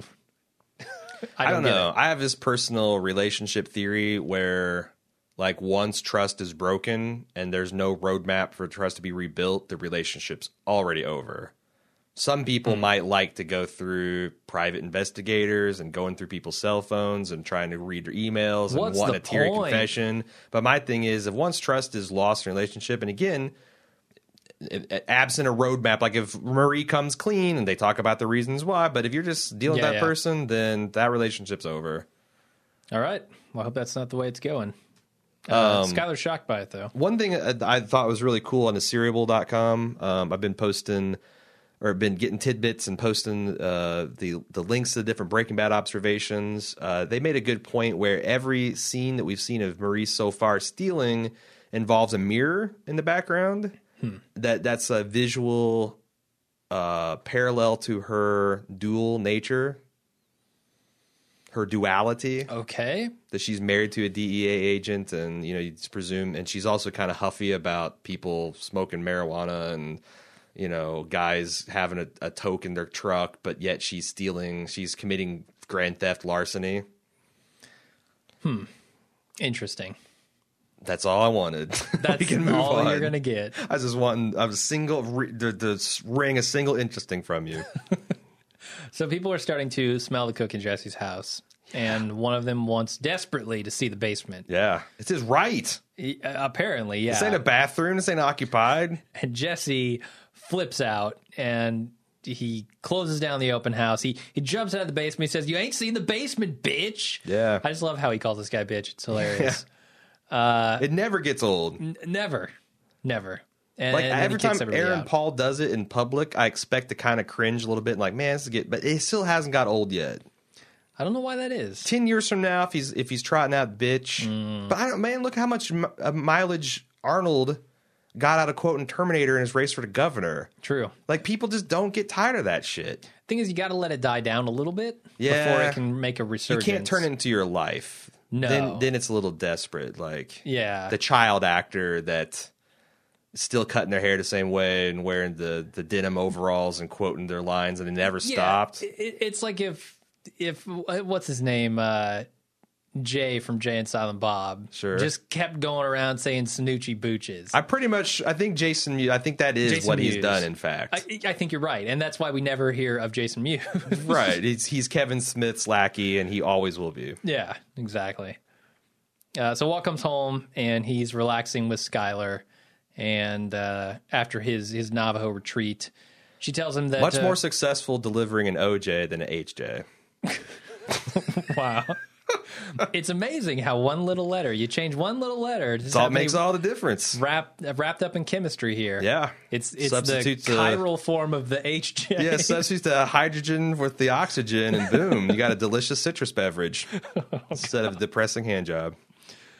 S2: I don't
S1: get
S2: know.
S1: it.
S2: I have this personal relationship theory where, like, once trust is broken and there's no roadmap for trust to be rebuilt, the relationship's already over. Some people might like to go through private investigators and going through people's cell phones and trying to read their emails and
S1: What's
S2: wanting
S1: the
S2: a teary
S1: point?
S2: confession. But my thing is, if once trust is lost in a relationship, and again, absent a roadmap, like if Marie comes clean and they talk about the reasons why, but if you're just dealing with that person, then that relationship's over.
S1: All right. Well, I hope that's not the way it's going. Skylar's shocked by it, though.
S2: One thing I thought was really cool on the Seriable.com, I've been posting or been getting tidbits and posting the links to the different Breaking Bad observations. They made a good point where every scene that we've seen of Marie so far stealing involves a mirror in the background. That's a visual parallel to her dual nature, her duality.
S1: Okay.
S2: That she's married to a DEA agent, and you just presume, and she's also kind of huffy about people smoking marijuana and guys having a toke in their truck, but yet she's committing grand theft larceny.
S1: Interesting.
S2: That's all I wanted.
S1: That's
S2: We can move
S1: all
S2: on.
S1: you're gonna get.
S2: I just want to wring a single interesting from you.
S1: So people are starting to smell the cook in Jesse's house, and one of them wants desperately to see the basement.
S2: Yeah, it's his right.
S1: Apparently, yeah.
S2: This ain't a bathroom. This ain't occupied.
S1: And Jesse flips out and he closes down the open house. He jumps out of the basement. He says, "You ain't seen the basement, bitch."
S2: Yeah.
S1: I just love how he calls this guy bitch. It's hilarious.
S2: It never gets old.
S1: Never. And
S2: Like
S1: and then
S2: every
S1: he kicks
S2: time
S1: everybody
S2: Aaron
S1: out.
S2: Paul does it in public, I expect to kind of cringe a little bit, and like, man, this is good, but it still hasn't got old yet.
S1: I don't know why that is.
S2: 10 years from now, if he's trotting out bitch, but look how much mileage Arnold got out of quoting Terminator in his race for the governor.
S1: True.
S2: Like, people just don't get tired of that shit.
S1: Thing is, you got to let it die down a little bit
S2: Yeah.
S1: before it can make a
S2: You
S1: resurgence.
S2: can't turn it into your life.
S1: No.
S2: Then it's a little desperate. Like,
S1: Yeah.
S2: the child actor that is still cutting their hair the same way and wearing the denim overalls and quoting their lines, and they never stopped.
S1: It's like if what's his name, Jay from Jay and Silent Bob,
S2: Sure.
S1: just kept going around saying Snoochie Booches.
S2: I think Jason Mewes, I think that is
S1: Jason
S2: what he's
S1: Mewes.
S2: done, in fact.
S1: I think you're right, and that's why we never hear of Jason Mewes.
S2: Right. He's Kevin Smith's lackey, and he always will be.
S1: Yeah, exactly. So Walt comes home and he's relaxing with Skylar, and after his Navajo retreat, she tells him that
S2: Much more successful delivering an OJ than an HJ.
S1: Wow. It's amazing how one little letter, you change one little letter.
S2: That's all makes all the difference.
S1: Wrapped up in chemistry here.
S2: Yeah.
S1: It's the
S2: Substitute
S1: chiral form of the HJ.
S2: Yeah, substitute the hydrogen with the oxygen, and boom, you got a delicious citrus beverage instead of a depressing hand job.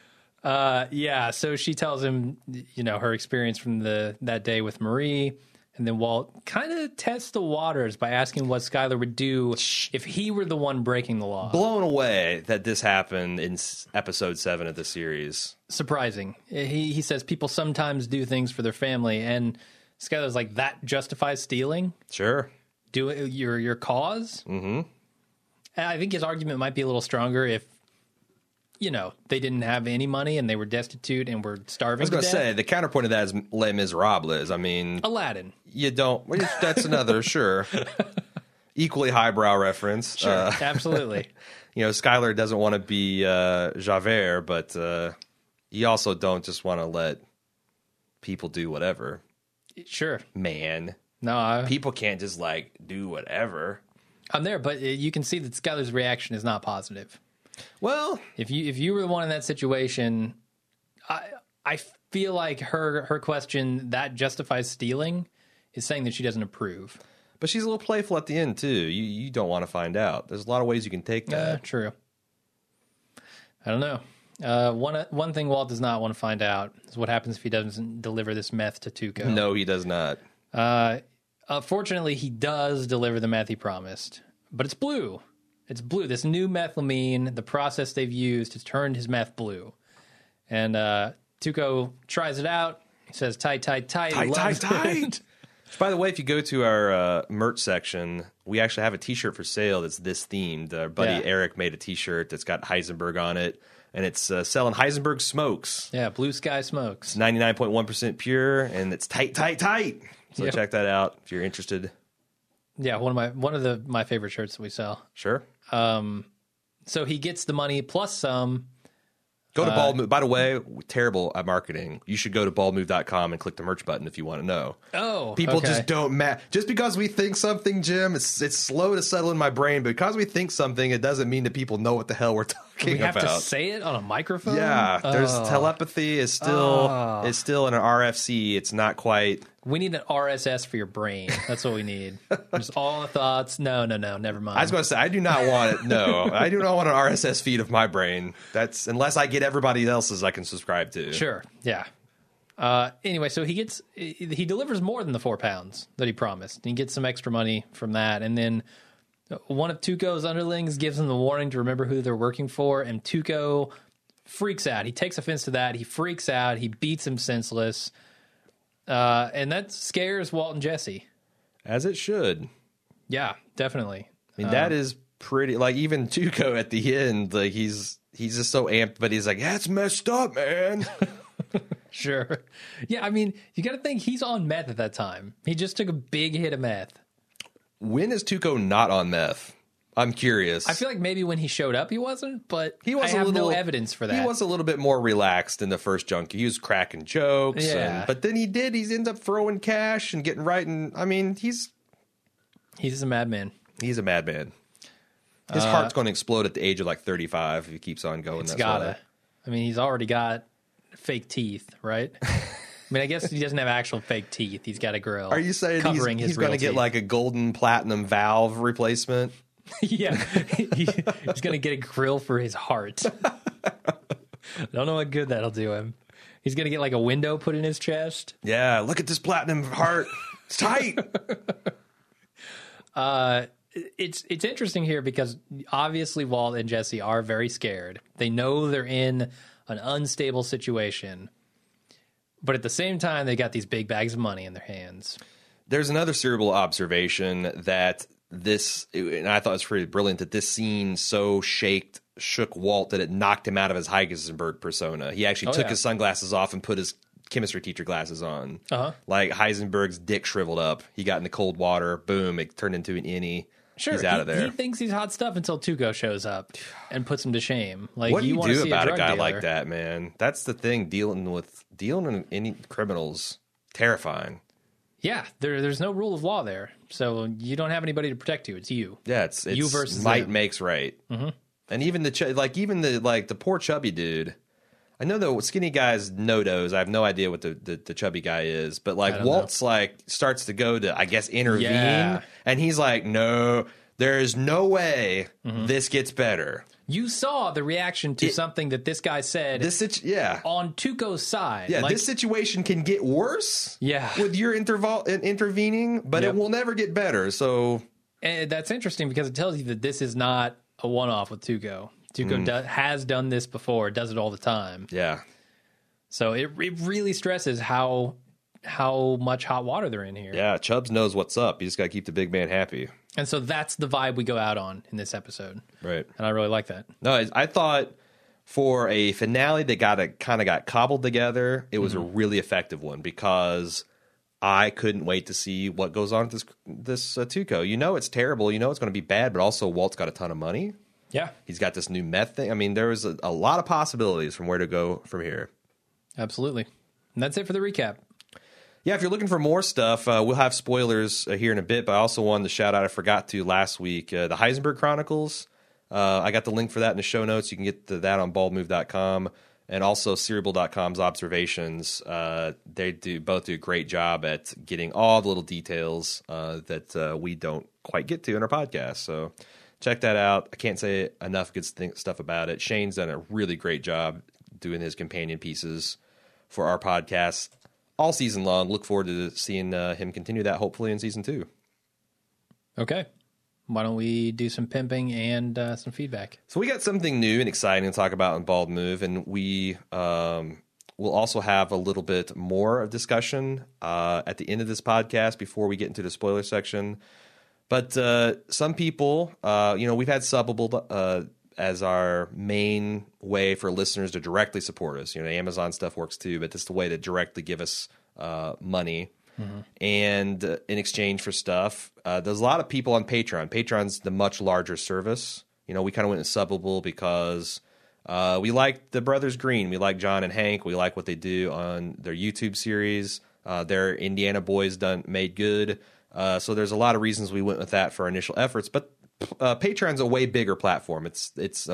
S1: Yeah, so she tells him, her experience from that day with Marie, And then Walt kind of tests the waters by asking what Skyler would do if he were the one breaking the law.
S2: Blown away that this happened in episode 7 of the series.
S1: Surprising. He says people sometimes do things for their family, and Skyler's like, that justifies stealing?
S2: Sure.
S1: Do it your cause? Mm-hmm. And I think his argument might be a little stronger if, they didn't have any money and they were destitute and were starving.
S2: I was going to say, the counterpoint of that is Les Miserables. I mean,
S1: Aladdin.
S2: You don't. That's another, sure. Equally highbrow reference.
S1: Sure, absolutely.
S2: Skyler doesn't want to be Javert, but you also don't just want to let people do whatever.
S1: Sure.
S2: Man.
S1: No.
S2: People can't just, do whatever.
S1: I'm there, but you can see that Skyler's reaction is not positive.
S2: Well,
S1: if you were the one in that situation, I feel like her question that justifies stealing is saying that she doesn't approve.
S2: But she's a little playful at the end too. You don't want to find out. There's a lot of ways you can take that.
S1: True. I don't know. One thing Walt does not want to find out is what happens if he doesn't deliver this meth to Tuco.
S2: No, he does not.
S1: Fortunately, he does deliver the meth he promised, but it's blue. It's blue. This new methylamine, the process they've used, has turned his meth blue. And Tuco tries it out. He says, tight.
S2: Tight. By the way, if you go to our merch section, we actually have a T-shirt for sale that's this themed. Our buddy Eric made a T-shirt that's got Heisenberg on it, and it's selling Heisenberg Smokes.
S1: Yeah, Blue Sky Smokes.
S2: It's 99.1% pure, and it's tight. So check that out if you're interested.
S1: Yeah, one of my favorite shirts that we sell.
S2: Sure.
S1: So he gets the money plus some.
S2: Go to Bald Move. By the way, terrible at marketing. You should go to baldmove.com and click the merch button if you want to know.
S1: Oh,
S2: people
S1: okay.
S2: just don't just because we think something, Jim, it's slow to settle in my brain, but because we think something, it doesn't mean that people know what the hell we're talking about.
S1: We have to say it on a microphone?
S2: Yeah, there's telepathy is still in an RFC. It's not quite.
S1: We need an RSS for your brain. That's what we need. Just all the thoughts. No, never mind.
S2: I was going to say, I do not want it. No, I do not want an RSS feed of my brain. That's unless I get everybody else's I can subscribe to.
S1: Sure. Yeah. Anyway, so he delivers more than the 4 pounds that he promised. And he gets some extra money from that. And then one of Tuco's underlings gives him the warning to remember who they're working for. And Tuco freaks out. He takes offense to that. He freaks out. He beats him senseless. And that scares Walt and Jesse.
S2: As it should.
S1: Yeah, definitely.
S2: I mean, that is pretty, even Tuco at the end, he's just so amped, but he's like, that's messed up, man.
S1: Sure. Yeah, I mean, you got to think he's on meth at that time. He just took a big hit of meth.
S2: When is Tuco not on meth? I'm curious.
S1: I feel like maybe when he showed up he wasn't, but I
S2: have
S1: have no evidence for that.
S2: He was a little bit more relaxed in the first Junkie. He was cracking jokes.
S1: Yeah.
S2: But then he ends up throwing cash and getting right. And I mean, he's
S1: a madman.
S2: He's a madman. His heart's going to explode at the age of 35 if he keeps on going.
S1: It's gotta. I mean, he's already got fake teeth, right? I mean, I guess he doesn't have actual fake teeth. He's got a grill.
S2: Are you saying he's going to get a golden platinum valve replacement?
S1: Yeah, he's going to get a grill for his heart. I don't know what good that'll do him. He's going to get a window put in his chest.
S2: Yeah, look at this platinum heart. It's tight.
S1: It's interesting here because obviously Walt and Jesse are very scared. They know they're in an unstable situation, but at the same time, they got these big bags of money in their hands.
S2: There's another cerebral observation that and I thought it was pretty brilliant, that this scene so shook Walt that it knocked him out of his Heisenberg persona. He actually took his sunglasses off and put his chemistry teacher glasses on. Like Heisenberg's dick shriveled up. He got in the cold water. Boom, it turned into an innie.
S1: Sure,
S2: he's out of there.
S1: He thinks he's hot stuff until Tuco shows up and puts him to shame.
S2: What do you do about a guy
S1: dealer.
S2: like that, man? That's the thing. Dealing with any criminals, terrifying.
S1: Yeah, there's no rule of law there, so you don't have anybody to protect you. It's you.
S2: Yeah, it's
S1: you versus
S2: might
S1: them.
S2: makes right. Mm-hmm. And even the poor chubby dude. I know the skinny guy's no-dos. I have no idea what the chubby guy is, but Walt's starts to go to, I guess, intervene, and he's like, no, there's no way this gets better.
S1: You saw the reaction to something that this guy said on Tuco's side.
S2: Yeah, this situation can get worse with your intervening, but it will never get better. So
S1: and that's interesting because it tells you that this is not a one-off with Tuco. Tuco has done this before, does it all the time.
S2: Yeah.
S1: So it really stresses how much hot water they're in here.
S2: Yeah, Chubbs knows what's up. You just got to keep the big man happy.
S1: And so that's the vibe we go out on in this episode.
S2: Right.
S1: And I really like that.
S2: No, I thought for a finale that got cobbled together, it was a really effective one because I couldn't wait to see what goes on with this Tuco. You know it's terrible. You know it's going to be bad, but also Walt's got a ton of money.
S1: Yeah.
S2: He's got this new meth thing. I mean, there was a lot of possibilities from where to go from here.
S1: Absolutely. And that's it for the recap.
S2: Yeah, if you're looking for more stuff, we'll have spoilers here in a bit, but I also wanted to shout out, I forgot to last week, the Heisenberg Chronicles. I got the link for that in the show notes. You can get that on baldmove.com, and also Cerebral.com's observations. They both do a great job at getting all the little details that we don't quite get to in our podcast. So check that out. I can't say enough good stuff about it. Shane's done a really great job doing his companion pieces for our podcast all season long. Look forward to seeing him continue that, hopefully, in season 2.
S1: Okay. Why don't we do some pimping and some feedback?
S2: So we got something new and exciting to talk about in Bald Move, and we will also have a little bit more of discussion at the end of this podcast before we get into the spoiler section. But some people, we've had Subbable as our main way for listeners to directly support us. Amazon stuff works too, but it's the way to directly give us money. Mm-hmm. And in exchange for stuff, there's a lot of people on Patreon. Patreon's the much larger service. We kind of went to Subbable because we like the Brothers Green. We like John and Hank. We like what they do on their YouTube series. Their Indiana Boys made good. So there's a lot of reasons we went with that for our initial efforts. But Patreon's a way bigger platform. It's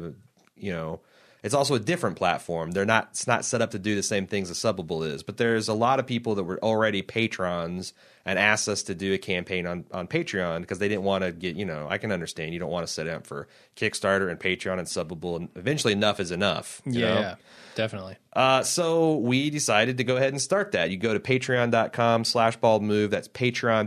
S2: also a different platform. It's not set up to do the same things as Subbable is. But there's a lot of people that were already patrons and asked us to do a campaign on Patreon because they didn't want to get, I can understand. You don't want to set up for Kickstarter and Patreon and Subbable. And eventually enough is enough.
S1: Yeah, definitely.
S2: So we decided to go ahead and start that. You go to patreon.com/baldmove. That's Patreon,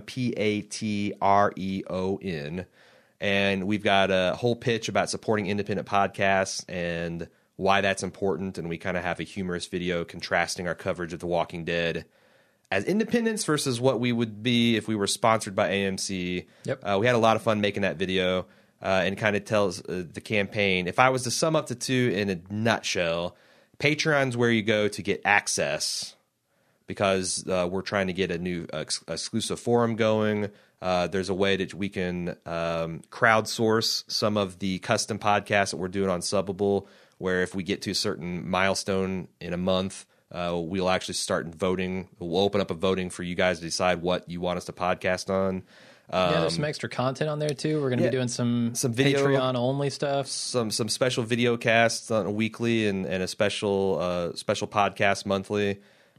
S2: Patreon. And we've got a whole pitch about supporting independent podcasts and why that's important. And we kind of have a humorous video contrasting our coverage of The Walking Dead as independents versus what we would be if we were sponsored by AMC.
S1: Yep.
S2: We had a lot of fun making that video and kind of tells the campaign. If I was to sum up the two in a nutshell, Patreon's where you go to get access because we're trying to get a new exclusive forum going. There's a way that we can crowdsource some of the custom podcasts that we're doing on Subbable, where if we get to a certain milestone in a month, we'll actually start voting. We'll open up a voting for you guys to decide what you want us to podcast on.
S1: There's some extra content on there too. We're going to be doing some
S2: video,
S1: Patreon only stuff,
S2: some special video casts on a weekly and a special podcast monthly.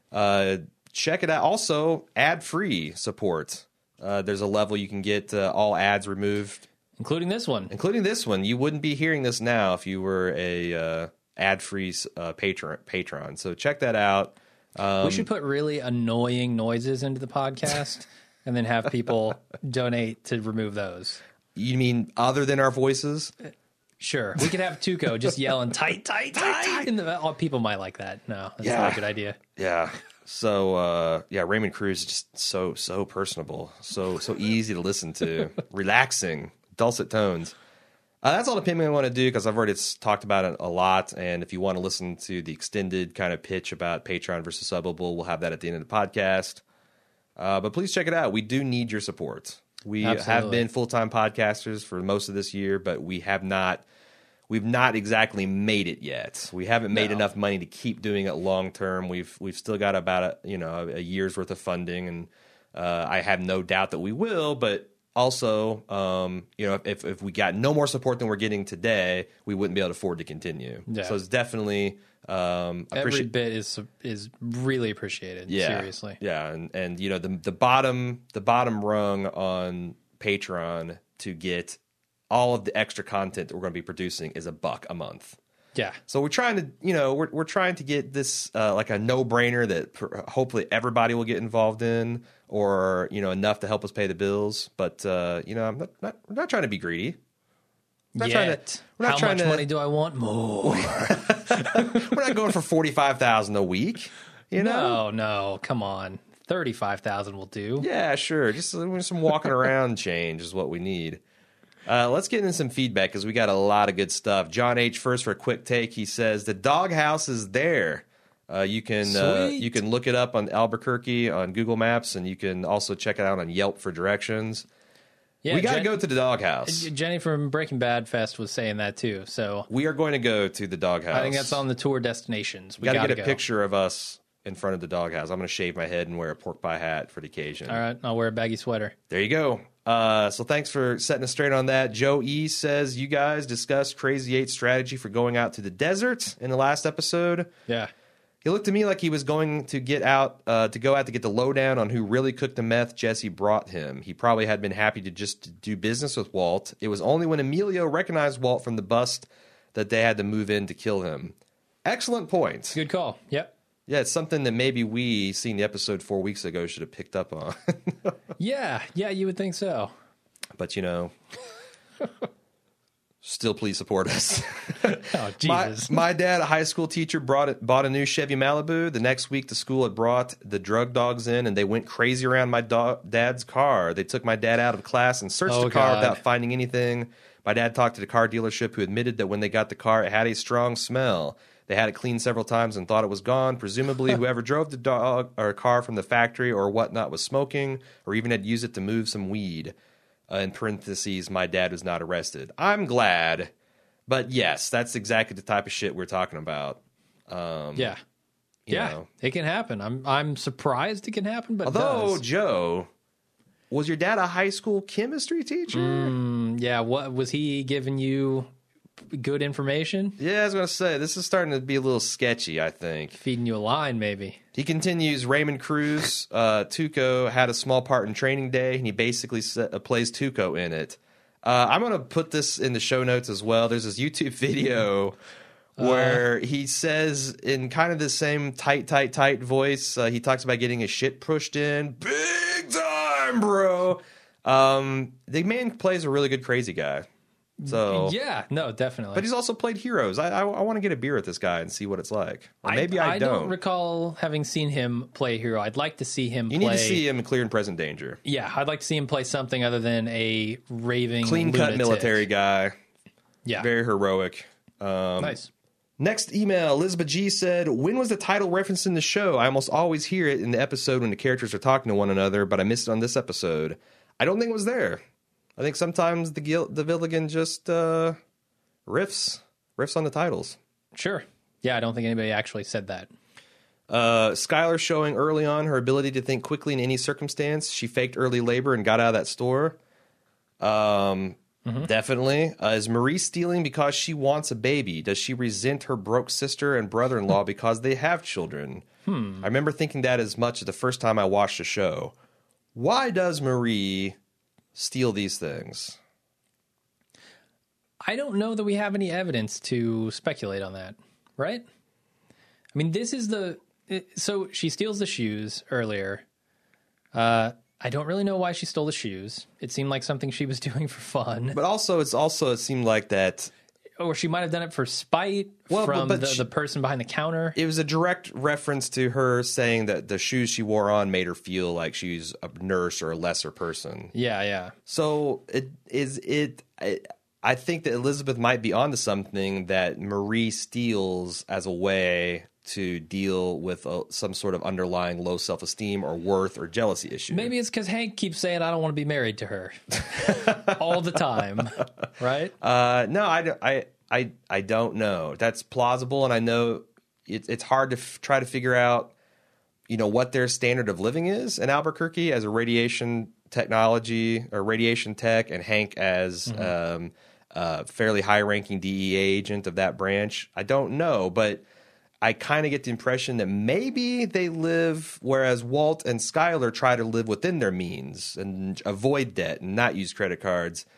S2: Check it out. Also, ad free support. There's a level you can get all ads removed,
S1: including this one.
S2: You wouldn't be hearing this now if you were a ad-free patron. So check that out.
S1: We should put really annoying noises into the podcast and then have people donate to remove those.
S2: You mean other than our voices?
S1: Sure. We could have Tuco just yelling tight. And people might like that. No, that's not a good idea.
S2: Yeah. So, Raymond Cruz is just so personable, so easy to listen to, relaxing, dulcet tones. That's all the pimping I want to do because I've already talked about it a lot. And if you want to listen to the extended kind of pitch about Patreon versus Subbable, we'll have that at the end of the podcast. But please check it out. We do need your support. We have been full-time podcasters for most of this year, but we've not exactly made it yet. We haven't made enough money to keep doing it long term. We've still got about a year's worth of funding, and I have no doubt that we will. But also, if we got no more support than we're getting today, we wouldn't be able to afford to continue. Yeah. So it's definitely
S1: every bit is really appreciated.
S2: Yeah,
S1: seriously.
S2: Yeah, and the bottom rung on Patreon to get all of the extra content that we're going to be producing is $1 a month.
S1: Yeah.
S2: So we're trying to, we're trying to get this like a no-brainer that hopefully everybody will get involved in, or enough to help us pay the bills. But we're not trying to be greedy.
S1: How much money do I want? More.
S2: We're not going for $45,000 a week.
S1: No, come on. 35,000 will do.
S2: Yeah, sure. Just some walking around change is what we need. Let's get into some feedback because we got a lot of good stuff. John H. first for a quick take. He says the doghouse is there. You can look it up on Albuquerque on Google Maps, and you can also check it out on Yelp for directions. Yeah, we got to go to the doghouse.
S1: Jenny from Breaking Bad Fest was saying that too. So
S2: we are going to go to the doghouse.
S1: I think that's on the tour destinations. We
S2: got to get a picture of us in front of the doghouse. I'm going to shave my head and wear a pork pie hat for the occasion.
S1: All right, I'll wear a baggy sweater.
S2: There you go. So thanks for setting us straight on that. Joe E says you guys discussed Crazy 8's strategy for going out to the desert in the last episode.
S1: Yeah.
S2: He looked to me like he was going to go out to get the lowdown on who really cooked the meth Jesse brought him. He probably had been happy to just do business with Walt. It was only when Emilio recognized Walt from the bust that they had to move in to kill him. Excellent point.
S1: Good call. Yep.
S2: Yeah, it's something that maybe we, seeing the episode 4 weeks ago, should have picked up on.
S1: Yeah, you would think so.
S2: But, still please support us.
S1: Oh, Jesus.
S2: My dad, a high school teacher, bought a new Chevy Malibu. The next week, the school had brought the drug dogs in, and they went crazy around my dad's car. They took my dad out of class and searched the car without finding anything. My dad talked to the car dealership, who admitted that when they got the car, it had a strong smell. They had it cleaned several times and thought it was gone. Presumably, whoever drove the dog or car from the factory or whatnot was smoking, or even had used it to move some weed. In parentheses, my dad was not arrested. I'm glad. But yes, that's exactly the type of shit we're talking about.
S1: Yeah, it can happen. I'm surprised it can happen, but
S2: although, Joe, was your dad a high school chemistry teacher?
S1: Yeah, what was he giving you? Good information?
S2: Yeah, I was going to say, this is starting to be a little sketchy, I think.
S1: Feeding you a line, maybe.
S2: He continues, Raymond Cruz, Tuco had a small part in Training Day, and he basically plays Tuco in it. I'm going to put this in the show notes as well. There's this YouTube video where he says, in kind of the same tight voice, he talks about getting his shit pushed in. Big time, bro! The man plays a really good crazy guy. So
S1: yeah, no, definitely.
S2: But he's also played Heroes. I want to get a beer with this guy and see what it's like. Or maybe I don't.
S1: I don't recall having seen him play Hero. I'd like to see him
S2: You need to see him in Clear and Present Danger.
S1: Yeah, I'd like to see him play something other than a raving
S2: clean-cut military guy.
S1: Yeah.
S2: Very heroic.
S1: Nice.
S2: Next email, Elizabeth G said, when was the title referenced in the show? I almost always hear it in the episode when the characters are talking to one another, but I missed it on this episode. I don't think it was there. I think sometimes the Villigan just riffs on the titles.
S1: Sure. Yeah, I don't think anybody actually said that.
S2: Skylar showing early on her ability to think quickly in any circumstance. She faked early labor and got out of that store. Definitely. Is Marie stealing because she wants a baby? Does she resent her broke sister and brother-in-law because they have children? I remember thinking that as much as the first time I watched the show. Why does Marie steal these things?
S1: I don't know that we have any evidence to speculate on that, right? I mean, this is so she steals the shoes earlier. I don't really know why she stole the shoes. It seemed like something she was doing for fun.
S2: But also, it seemed like that...
S1: Or she might have done it for spite from the person behind the counter. It
S2: was a direct reference to her saying that the shoes she wore on made her feel like she's a nurse or a lesser person.
S1: Yeah.
S2: So I think that Elizabeth might be onto something, that Marie steals as a way to deal with some sort of underlying low self-esteem or worth or jealousy issue.
S1: Maybe it's because Hank keeps saying, I don't want to be married to her all the time, right?
S2: No, I don't know. That's plausible, and I know it's hard to try to figure out, what their standard of living is in Albuquerque as a radiation technology or radiation tech, and Hank as fairly high-ranking DEA agent of that branch. I don't know, but I kind of get the impression that maybe they live, whereas Walt and Skylar try to live within their means and avoid debt and not use credit cards.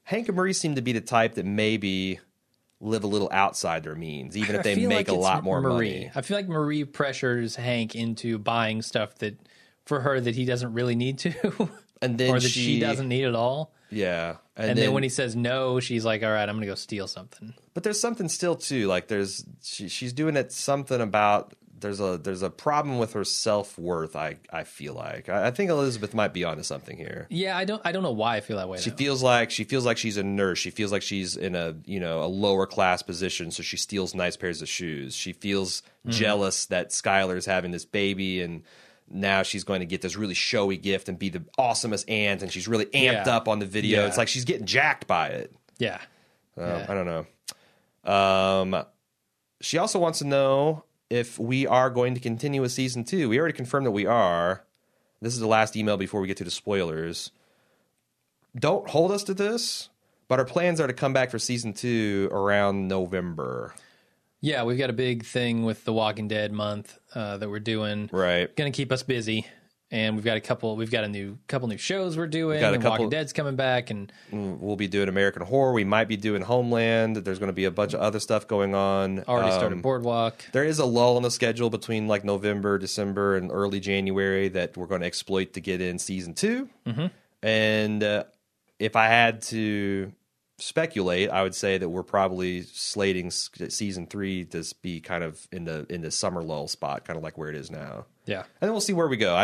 S2: Hank and Marie seem to be the type that maybe live a little outside their means, even if they make a lot more money.
S1: I feel like Marie pressures Hank into buying stuff that for her that he doesn't really need to,
S2: and then
S1: or that she doesn't need at all.
S2: Yeah,
S1: and then when he says no, she's like, "All right, I'm going to go steal something."
S2: But there's something still too. Like she's doing it something about. There's a problem with her self-worth. I feel like I think Elizabeth might be onto something here.
S1: Yeah, I don't know why I feel that way.
S2: She feels like she's a nurse. She feels like she's in a lower class position, so she steals nice pairs of shoes. She feels jealous that Skylar's having this baby, and now she's going to get this really showy gift and be the awesomest aunt, and she's really amped up on the video. Yeah. It's like she's getting jacked by it.
S1: Yeah.
S2: I don't know. She also wants to know if we are going to continue with season 2. We already confirmed that we are. This is the last email before we get to the spoilers. Don't hold us to this, but our plans are to come back for season 2 around November.
S1: Yeah, we've got a big thing with the Walking Dead month that we're doing.
S2: Right.
S1: Going to keep us busy. And we've got a couple new shows we're doing. And Walking Dead's coming back, and
S2: we'll be doing American Horror. We might be doing Homeland. There's going to be a bunch of other stuff going on.
S1: Already started Boardwalk.
S2: There is a lull in the schedule between like November, December, and early January that we're going to exploit to get in season 2.
S1: Mm-hmm.
S2: And if I had to speculate, I would say that we're probably slating season 3 to be kind of in the summer lull spot, kind of like where it is now.
S1: Yeah,
S2: and then we'll see where we go.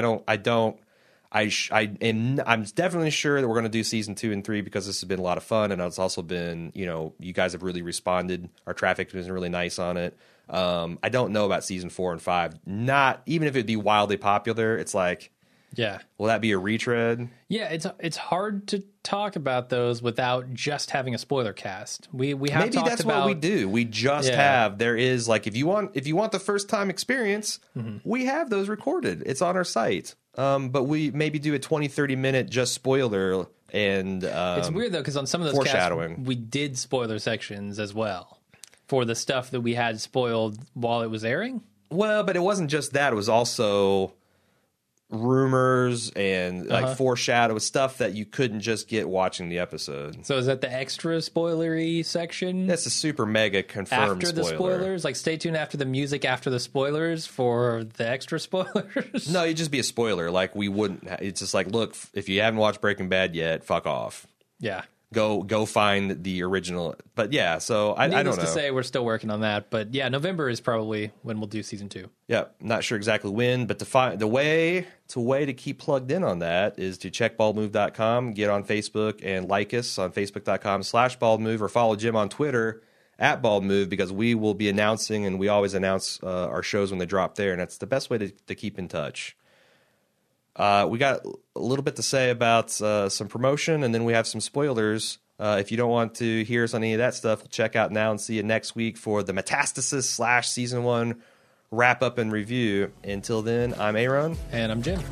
S2: I'm definitely sure that we're going to do season 2 and 3 because this has been a lot of fun, and it's also been, you guys have really responded. Our traffic has been really nice on it. I don't know about season 4 and 5. Not even if it'd be wildly popular. It's like,
S1: yeah,
S2: will that be a retread?
S1: Yeah, it's hard to talk about those without just having a spoiler cast. We have
S2: maybe
S1: talked
S2: that's
S1: about,
S2: what we do. We just have. There is like if you want the first time experience, we have those recorded. It's on our site. But we maybe do a 20-30 minute just spoiler, and
S1: it's weird though because on some of those
S2: foreshadowing
S1: casts, we did spoiler sections as well for the stuff that we had spoiled while it was airing.
S2: Well, but it wasn't just that. It was also rumors and like foreshadow stuff that you couldn't just get watching the episode.
S1: So is that the extra spoilery section?
S2: That's a super mega confirmed
S1: after the spoilers. Like stay tuned after the music after the spoilers for the extra spoilers.
S2: No, it'd just be a spoiler. Like we wouldn't. It's just like, look, if you haven't watched Breaking Bad yet, fuck off.
S1: Yeah.
S2: Go find the original. But yeah, so I don't know.
S1: Needless to say, we're still working on that. But yeah, November is probably when we'll do season 2.
S2: Yeah, not sure exactly when, but the way to keep plugged in on that is to check baldmove.com, get on Facebook and like us on facebook.com/baldmove, or follow Jim on Twitter @baldmove, because we will be announcing, and we always announce our shows when they drop there, and that's the best way to keep in touch. We got a little bit to say about some promotion, and then we have some spoilers. If you don't want to hear us on any of that stuff, we'll check out now and see you next week for the Metastasis / Season 1 wrap-up and review. Until then, I'm Aaron.
S1: And I'm Jim.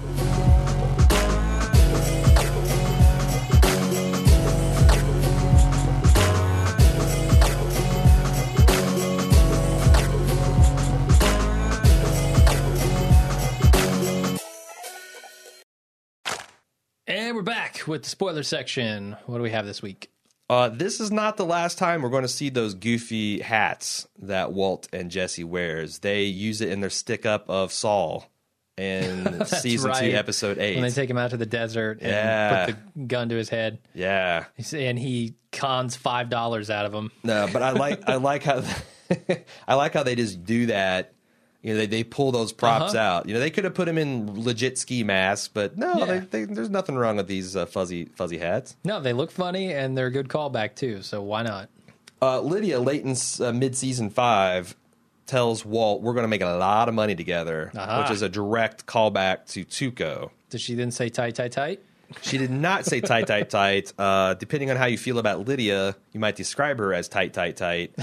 S1: And we're back with the spoiler section. What do we have this week?
S2: This is not the last time we're going to see those goofy hats that Walt and Jesse wears. They use it in their stick-up of Saul in Season 2, Episode 8.
S1: When they take him out to the desert and put the gun to his head.
S2: Yeah.
S1: And he cons $5 out of him.
S2: No, but I like how I like how they just do that. They pull those props out. They could have put him in legit ski masks, but no, there's nothing wrong with these fuzzy hats.
S1: No, they look funny, and they're a good callback, too, so why not?
S2: Lydia, late in mid-season 5, tells Walt, we're going to make a lot of money together, which is a direct callback to Tuco.
S1: Did she then say tight, tight, tight?
S2: She did not say tight, tight, tight. Depending on how you feel about Lydia, you might describe her as tight, tight, tight.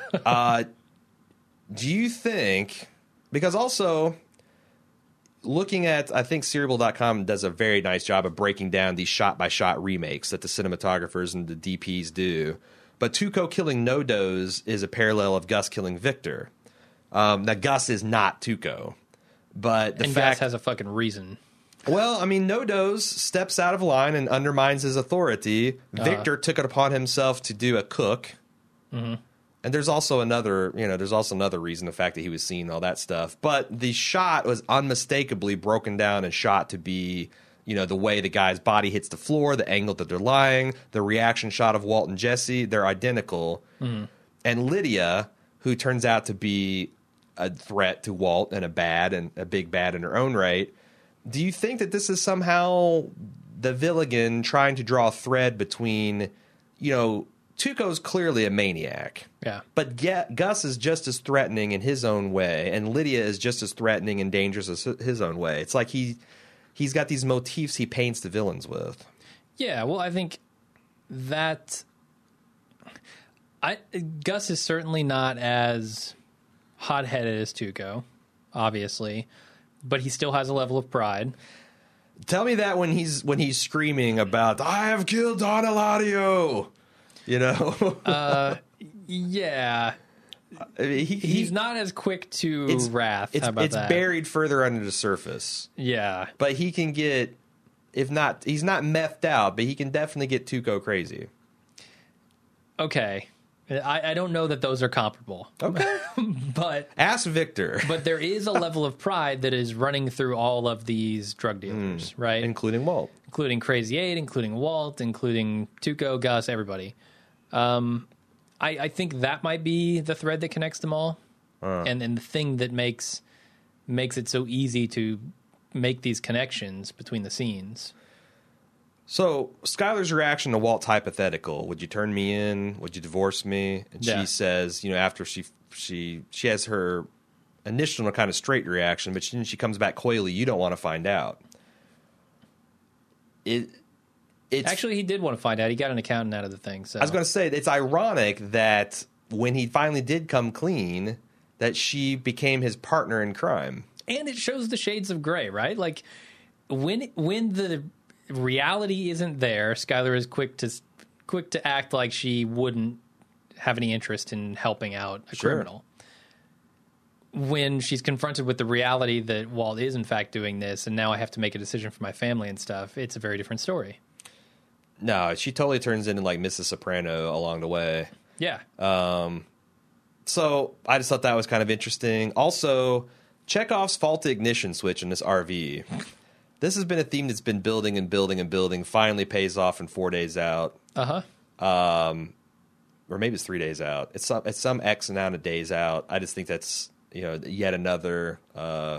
S2: Do you think... Because also, looking at, I think Cerebral.com does a very nice job of breaking down these shot-by-shot remakes that the cinematographers and the DPs do. But Tuco killing Nodos is a parallel of Gus killing Victor. Now, Gus is not Tuco. But
S1: Gus has a fucking reason.
S2: Well, I mean, Nodos steps out of line and undermines his authority. Victor took it upon himself to do a cook. Mm-hmm. And there's also another reason, the fact that he was seeing all that stuff. But the shot was unmistakably broken down and shot to be, the way the guy's body hits the floor, the angle that they're lying, the reaction shot of Walt and Jesse, they're identical. Mm-hmm. And Lydia, who turns out to be a threat to Walt and a big bad in her own right, do you think that this is somehow the Villigan trying to draw a thread between, Tuco's clearly a maniac.
S1: Yeah.
S2: But Gus is just as threatening in his own way, and Lydia is just as threatening and dangerous as his own way. It's like he's got these motifs he paints the villains with.
S1: Yeah, well, I think that Gus is certainly not as hot-headed as Tuco, obviously, but he still has a level of pride.
S2: Tell me that when he's screaming about, I have killed Don Eladio,
S1: Yeah.
S2: I mean,
S1: he's not as quick to wrath. How about
S2: it's
S1: that?
S2: buried further under the surface.
S1: Yeah.
S2: But he can get, he's not methed out, but he can definitely get Tuco crazy.
S1: Okay. I don't know that those are comparable.
S2: Okay.
S1: But
S2: ask Victor.
S1: But there is a level of pride that is running through all of these drug dealers, right?
S2: Including Walt.
S1: Including Crazy 8, including Walt, including Tuco, Gus, everybody. I think that might be the thread that connects them all. And the thing that makes it so easy to make these connections between the scenes.
S2: So, Skyler's reaction to Walt's hypothetical, would you turn me in? Would you divorce me? And she says, after she has her initial kind of straight reaction, but then she comes back coyly, you don't want to find out.
S1: Actually, he did want to find out. He got an accountant out of the thing. So
S2: I was going to say, it's ironic that when he finally did come clean, that she became his partner in crime.
S1: And it shows the shades of gray, right? Like, when the reality isn't there, Skyler is quick to act like she wouldn't have any interest in helping out a criminal. When she's confronted with the reality that Walt is in fact doing this, and now I have to make a decision for my family and stuff, it's a very different story.
S2: No, she totally turns into like Mrs. Soprano along the way.
S1: Yeah.
S2: So I just thought that was kind of interesting. Also, Chekhov's faulty ignition switch in this RV. This has been a theme that's been building and building and building. Finally pays off in 4 days out. Or maybe it's 3 days out. It's some X amount of days out. I just think that's yet another a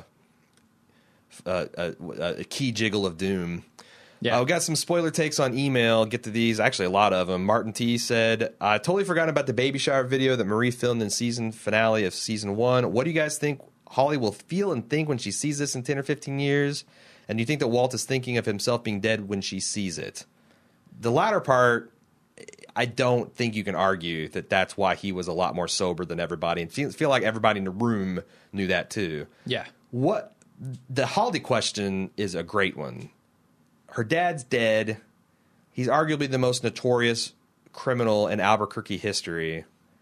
S2: key jiggle of doom.
S1: Yeah.
S2: We got some spoiler takes on email. Get to these. Actually, a lot of them. Martin T said, I totally forgot about the baby shower video that Marie filmed in season finale of season 1. What do you guys think Holly will feel and think when she sees this in 10 or 15 years? And do you think that Walt is thinking of himself being dead when she sees it? The latter part, I don't think you can argue that that's why he was a lot more sober than everybody. And feel like everybody in the room knew that too.
S1: Yeah.
S2: The Holly question is a great one. Her dad's dead. He's arguably the most notorious criminal in Albuquerque history.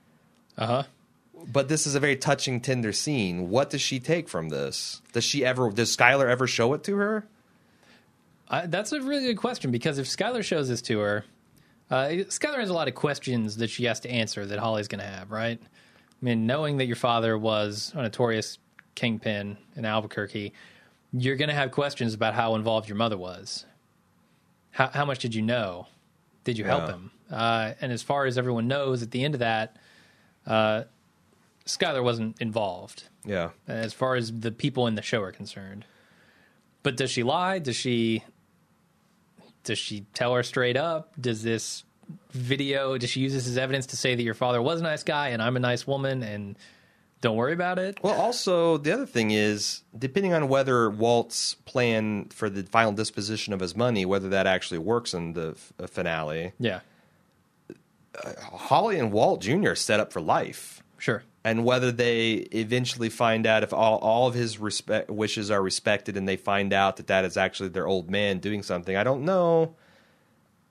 S2: But this is a very touching, tender scene. What does she take from this? Does Skyler ever show it to her?
S1: That's a really good question, because if Skyler shows this to her, Skyler has a lot of questions that she has to answer that Holly's going to have, right? I mean, knowing that your father was a notorious kingpin in Albuquerque, you're going to have questions about how involved your mother was. How much did you know? Did you help him? And as far as everyone knows, at the end of that, Skyler wasn't involved.
S2: Yeah.
S1: As far as the people in the show are concerned. But does she lie? Does she tell her straight up? Does she use this as evidence to say that your father was a nice guy and I'm a nice woman and don't worry about it?
S2: Well, also, the other thing is, depending on whether Walt's plan for the final disposition of his money, whether that actually works in the finale.
S1: Yeah.
S2: Holly and Walt Jr. are set up for life.
S1: Sure.
S2: And whether they eventually find out if all of his wishes are respected and they find out that is actually their old man doing something, I don't know.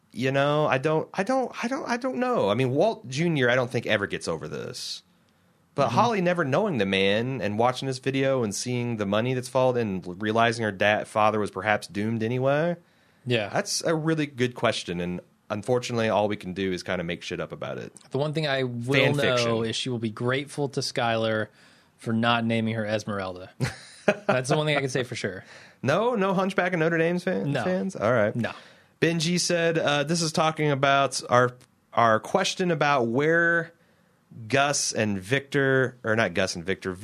S2: I don't know. I mean, Walt Jr., I don't think ever gets over this. But Holly never knowing the man and watching this video and seeing the money that's followed and realizing her father was perhaps doomed anyway.
S1: Yeah.
S2: That's a really good question. And unfortunately, all we can do is kind of make shit up about it.
S1: The one thing I will
S2: Fan
S1: know
S2: fiction.
S1: is she will be grateful to Skylar for not naming her Esmeralda. That's the one thing I can say for sure.
S2: No Hunchback of Notre Dame fans? All right.
S1: No.
S2: Benji said, this is talking about our question about where Gus and Victor, or not Gus and Victor,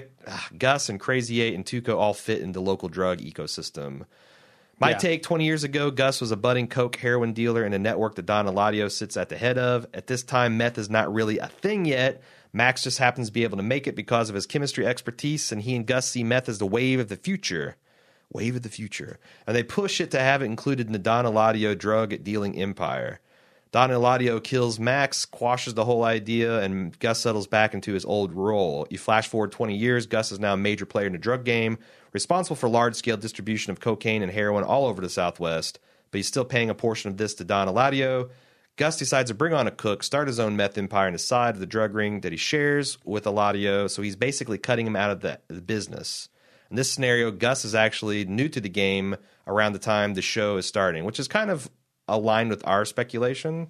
S2: Gus and Crazy 8 and Tuco all fit in the local drug ecosystem. My take, 20 years ago, Gus was a budding coke heroin dealer in a network that Don Eladio sits at the head of. At this time, meth is not really a thing yet. Max just happens to be able to make it because of his chemistry expertise, and he and Gus see meth as the wave of the future. Wave of the future. And they push it to have it included in the Don Eladio drug dealing empire. Don Eladio kills Max, quashes the whole idea, and Gus settles back into his old role. You flash forward 20 years, Gus is now a major player in the drug game, responsible for large-scale distribution of cocaine and heroin all over the Southwest, but he's still paying a portion of this to Don Eladio. Gus decides to bring on a cook, start his own meth empire on the side of the drug ring that he shares with Eladio, so he's basically cutting him out of the business. In this scenario, Gus is actually new to the game around the time the show is starting, which is kind of aligned with our speculation.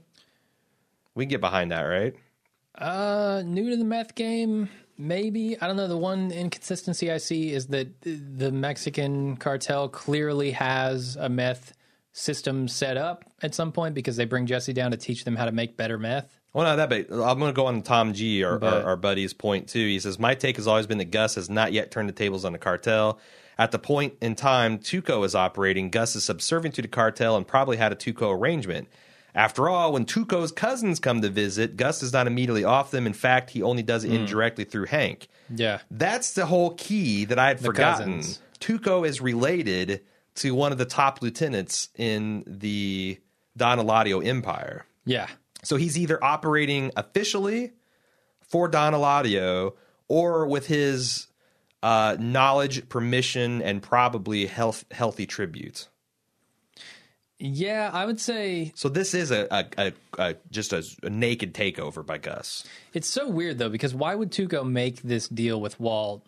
S2: We can get behind that, right?
S1: New to the meth game, maybe. I don't know. The one inconsistency I see is that the Mexican cartel clearly has a meth system set up at some point because they bring Jesse down to teach them how to make better meth.
S2: Well, not that big. I'm going to go on Tom G, our buddy's point, too. He says, my take has always been that Gus has not yet turned the tables on the cartel. At the point in time Tuco is operating, Gus is subservient to the cartel and probably had a Tuco arrangement. After all, when Tuco's cousins come to visit, Gus is not immediately off them. In fact, he only does it indirectly through Hank.
S1: Yeah.
S2: That's the whole key that I had forgotten.
S1: Cousins.
S2: Tuco is related to one of the top lieutenants in the Don Eladio empire.
S1: Yeah.
S2: So he's either operating officially for Don Eladio or with his knowledge, permission, and probably healthy tribute.
S1: Yeah, I would say...
S2: So this is just a naked takeover by Gus.
S1: It's so weird, though, because why would Tuco make this deal with Walt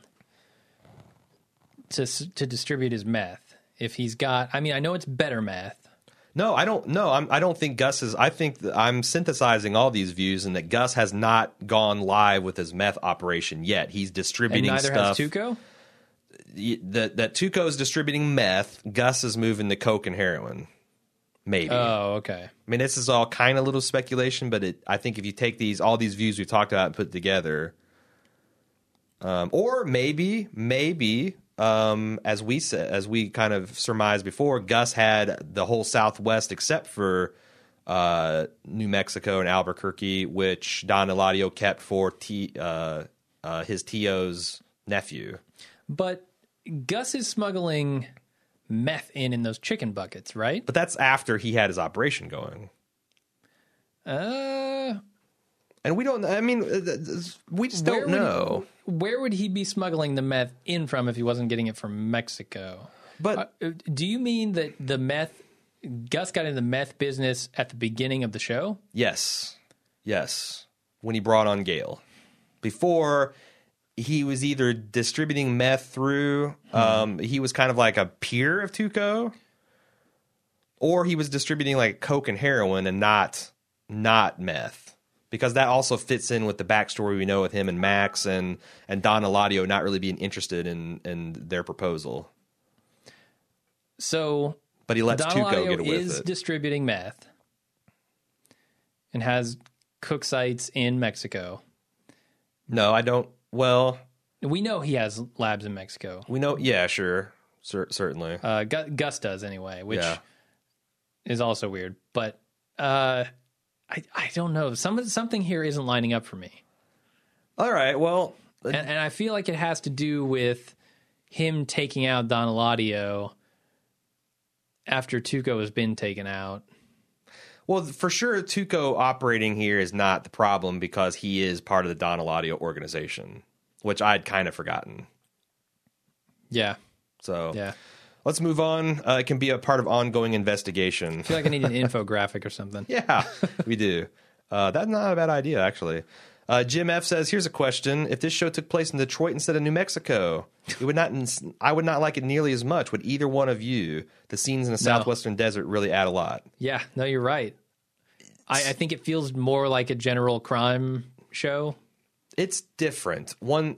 S1: to distribute his meth if he's got... I mean, I know it's better meth.
S2: No, I don't. No, I don't think Gus is. I think that I'm synthesizing all these views, and that Gus has not gone live with his meth operation yet. He's distributing
S1: and neither
S2: stuff.
S1: has Tuco?
S2: That Tuco is distributing meth. Gus is moving the coke and heroin. Maybe.
S1: Oh, okay.
S2: I mean, this is all kind of little speculation, but I think if you take all these views we've talked about and put together, or maybe. As we kind of surmised before, Gus had the whole Southwest except for New Mexico and Albuquerque, which Don Eladio kept for his T.O.'s nephew.
S1: But Gus is smuggling meth in those chicken buckets, right?
S2: But that's after he had his operation going. And we don't, I mean, we just don't know.
S1: Where would he be smuggling the meth in from if he wasn't getting it from Mexico?
S2: But
S1: do you mean that Gus got into the meth business at the beginning of the show?
S2: Yes. When he brought on Gale. Before, he was either distributing meth through, he was kind of like a peer of Tuco, or he was distributing like coke and heroin and not meth. Because that also fits in with the backstory we know with him and Max and Don Eladio not really being interested in their proposal.
S1: So,
S2: but he lets
S1: Don
S2: Tuco
S1: Eladio
S2: get away with
S1: is
S2: it.
S1: Distributing meth and has cook sites in Mexico.
S2: No, I don't. Well,
S1: we know he has labs in Mexico.
S2: We know, yeah, sure, certainly.
S1: Gus does anyway, which is also weird. But I don't know. Something here isn't lining up for me.
S2: All right, well...
S1: And I feel like it has to do with him taking out Don Eladio after Tuco has been taken out.
S2: Well, for sure, Tuco operating here is not the problem because he is part of the Don Eladio organization, which I'd kind of forgotten.
S1: Yeah.
S2: So...
S1: Yeah.
S2: Let's move on. It can be a part of ongoing investigation.
S1: I feel like I need an infographic or something.
S2: Yeah, we do. That's not a bad idea, actually. Jim F says, here's a question. If this show took place in Detroit instead of New Mexico, I would not like it nearly as much. Would either one of you? The scenes in the southwestern desert really add a lot.
S1: Yeah, no, you're right. I think it feels more like a general crime show.
S2: It's different. One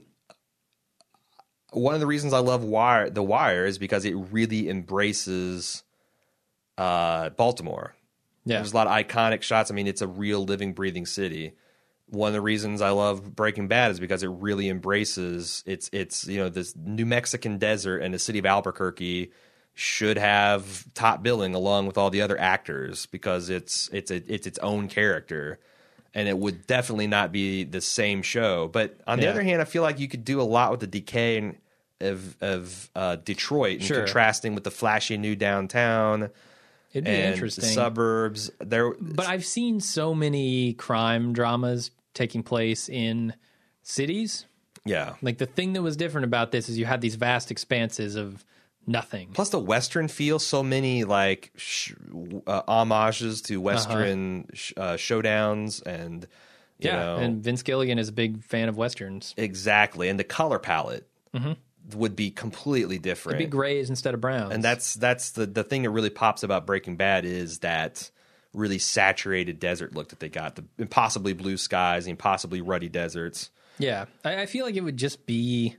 S2: of the reasons I love The Wire is because it really embraces Baltimore.
S1: Yeah.
S2: There's a lot of iconic shots. I mean, it's a real living, breathing city. One of the reasons I love Breaking Bad is because it really embraces it's this New Mexican desert, and the city of Albuquerque should have top billing along with all the other actors because it's its own character, and it would definitely not be the same show. But on the other hand, I feel like you could do a lot with the decay of Detroit and contrasting with the flashy new downtown.
S1: It'd be interesting.
S2: The suburbs.
S1: But I've seen so many crime dramas taking place in cities.
S2: Yeah.
S1: Like, the thing that was different about this is you had these vast expanses of nothing.
S2: Plus the Western feel, so many like homages to Western showdowns and you know.
S1: And Vince Gilligan is a big fan of Westerns.
S2: Exactly. And the color palette would be completely different.
S1: It'd be grays instead of browns.
S2: And that's the thing that really pops about Breaking Bad is that really saturated desert look that they got. The impossibly blue skies, the impossibly ruddy deserts.
S1: Yeah. I feel like it would just be...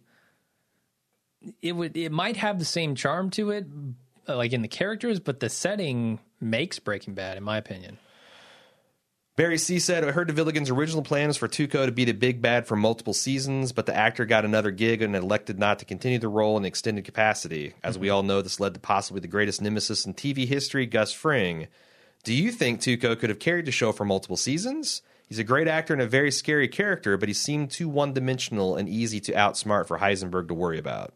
S1: It might have the same charm to it, like in the characters, but the setting makes Breaking Bad, in my opinion.
S2: Barry C. said, I heard DeVilligan's original plan was for Tuco to be the big bad for multiple seasons, but the actor got another gig and elected not to continue the role in extended capacity. As we all know, this led to possibly the greatest nemesis in TV history, Gus Fring. Do you think Tuco could have carried the show for multiple seasons? He's a great actor and a very scary character, but he seemed too one-dimensional and easy to outsmart for Heisenberg to worry about.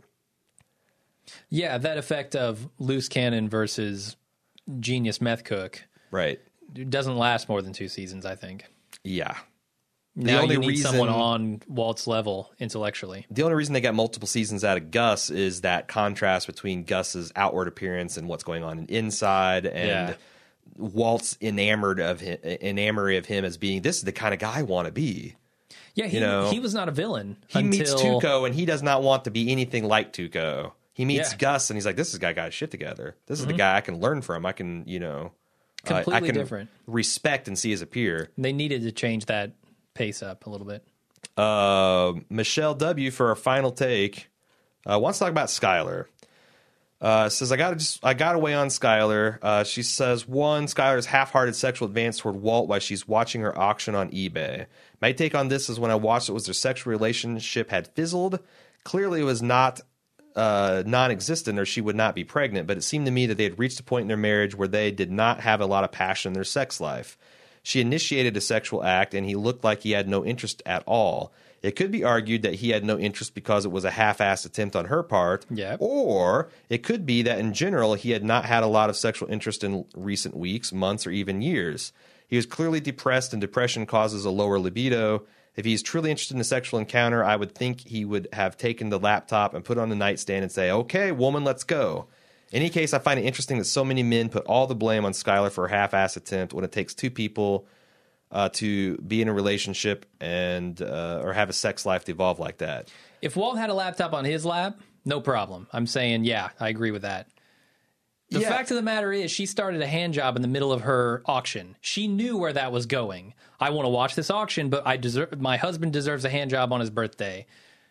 S1: Yeah, that effect of loose cannon versus genius meth cook.
S2: Right.
S1: It doesn't last more than 2 seasons, I think.
S2: Yeah.
S1: Now you need someone on Walt's level intellectually.
S2: The only reason they got multiple seasons out of Gus is that contrast between Gus's outward appearance and what's going on inside, and Walt's enamory of him as being, this is the kind of guy I want to be.
S1: Yeah, he was not a villain.
S2: He meets Tuco, and he does not want to be anything like Tuco. He meets Gus, and he's like, this guy got his shit together. This is the guy I can learn from. I can,
S1: completely
S2: I can
S1: different.
S2: Respect and see as a peer.
S1: They needed to change that pace up a little bit.
S2: Michelle W. for our final take wants to talk about Skyler. Says, I got away on Skyler. She says, one, Skyler's half-hearted sexual advance toward Walt while she's watching her auction on eBay. My take on this is when I watched it was their sexual relationship had fizzled. Clearly it was not non-existent or she would not be pregnant, but it seemed to me that they had reached a point in their marriage where they did not have a lot of passion in their sex life. She initiated a sexual act and he looked like he had no interest at all. It could be argued that he had no interest because it was a half-assed attempt on her part, or it could be that in general he had not had a lot of sexual interest in recent weeks, months, or even years. He was clearly depressed, and depression causes a lower libido. If he's truly interested in a sexual encounter, I would think he would have taken the laptop and put it on the nightstand and say, okay, woman, let's go. In any case, I find it interesting that so many men put all the blame on Skyler for a half-assed attempt when it takes two people to be in a relationship and or have a sex life to evolve like that.
S1: If Walt had a laptop on his lap, no problem. I'm saying, yeah, I agree with that. The fact of the matter is she started a hand job in the middle of her auction. She knew where that was going. I want to watch this auction, but my husband deserves a hand job on his birthday.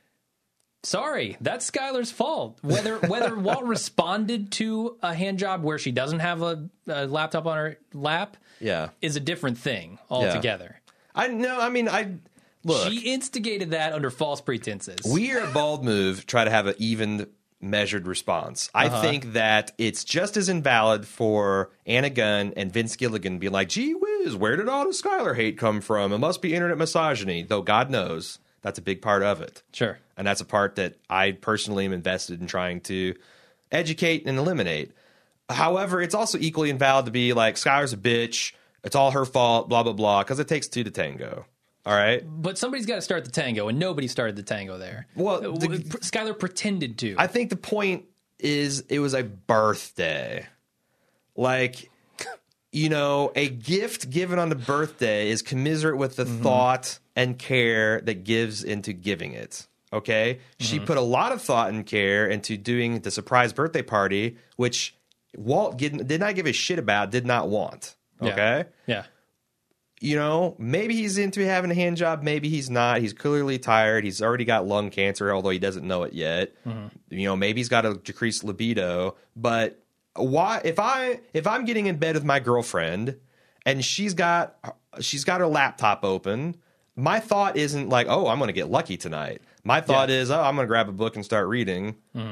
S1: Sorry, that's Skyler's fault. Whether Walt responded to a hand job where she doesn't have a laptop on her lap is a different thing altogether.
S2: Look,
S1: she instigated that under false pretenses.
S2: We here at Bald Move try to have an even measured response. I think that it's just as invalid for Anna Gunn and Vince Gilligan to be like, gee whiz, where did all the Skyler hate come from? It must be internet misogyny, though God knows that's a big part of it.
S1: Sure.
S2: And that's a part that I personally am invested in trying to educate and eliminate. However, it's also equally invalid to be like, Skyler's a bitch, it's all her fault, blah, blah, blah, because it takes two to tango. All right.
S1: But somebody's got to start the tango, and nobody started the tango there.
S2: Well,
S1: Skyler pretended to.
S2: I think the point is it was a birthday. Like, you know, a gift given on the birthday is commiserate with the thought and care that gives into giving it. Okay? She put a lot of thought and care into doing the surprise birthday party, which Walt did not give a shit about, did not want. Okay?
S1: Yeah.
S2: You know, maybe he's into having a hand job, maybe he's not. He's clearly tired. He's already got lung cancer, although he doesn't know it yet. You know, maybe he's got a decreased libido, but why if I'm getting in bed with my girlfriend and she's got her laptop open, my thought isn't like, oh, I'm going to get lucky tonight. My thought is, oh, I'm going to grab a book and start reading.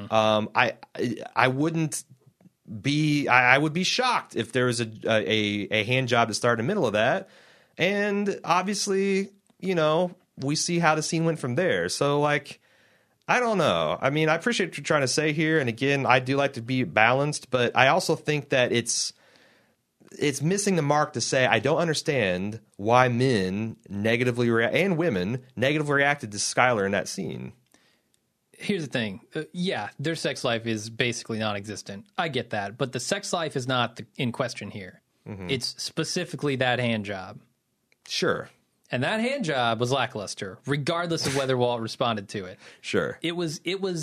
S2: I wouldn't be I would be shocked if there was a hand job to start in the middle of that. And obviously, you know, we see how the scene went from there. So like, I don't know. I mean, I appreciate what you're trying to say here. And again, I do like to be balanced, but I also think that it's missing the mark to say I don't understand why men negatively and women negatively reacted to Skylar in that scene.
S1: Here's the thing. Yeah, their sex life is basically non-existent. I get that. But the sex life is not in question here. It's specifically that hand job.
S2: Sure.
S1: And that hand job was lackluster, regardless of whether Walt responded to it.
S2: Sure.
S1: It was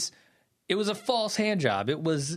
S1: a false hand job. It was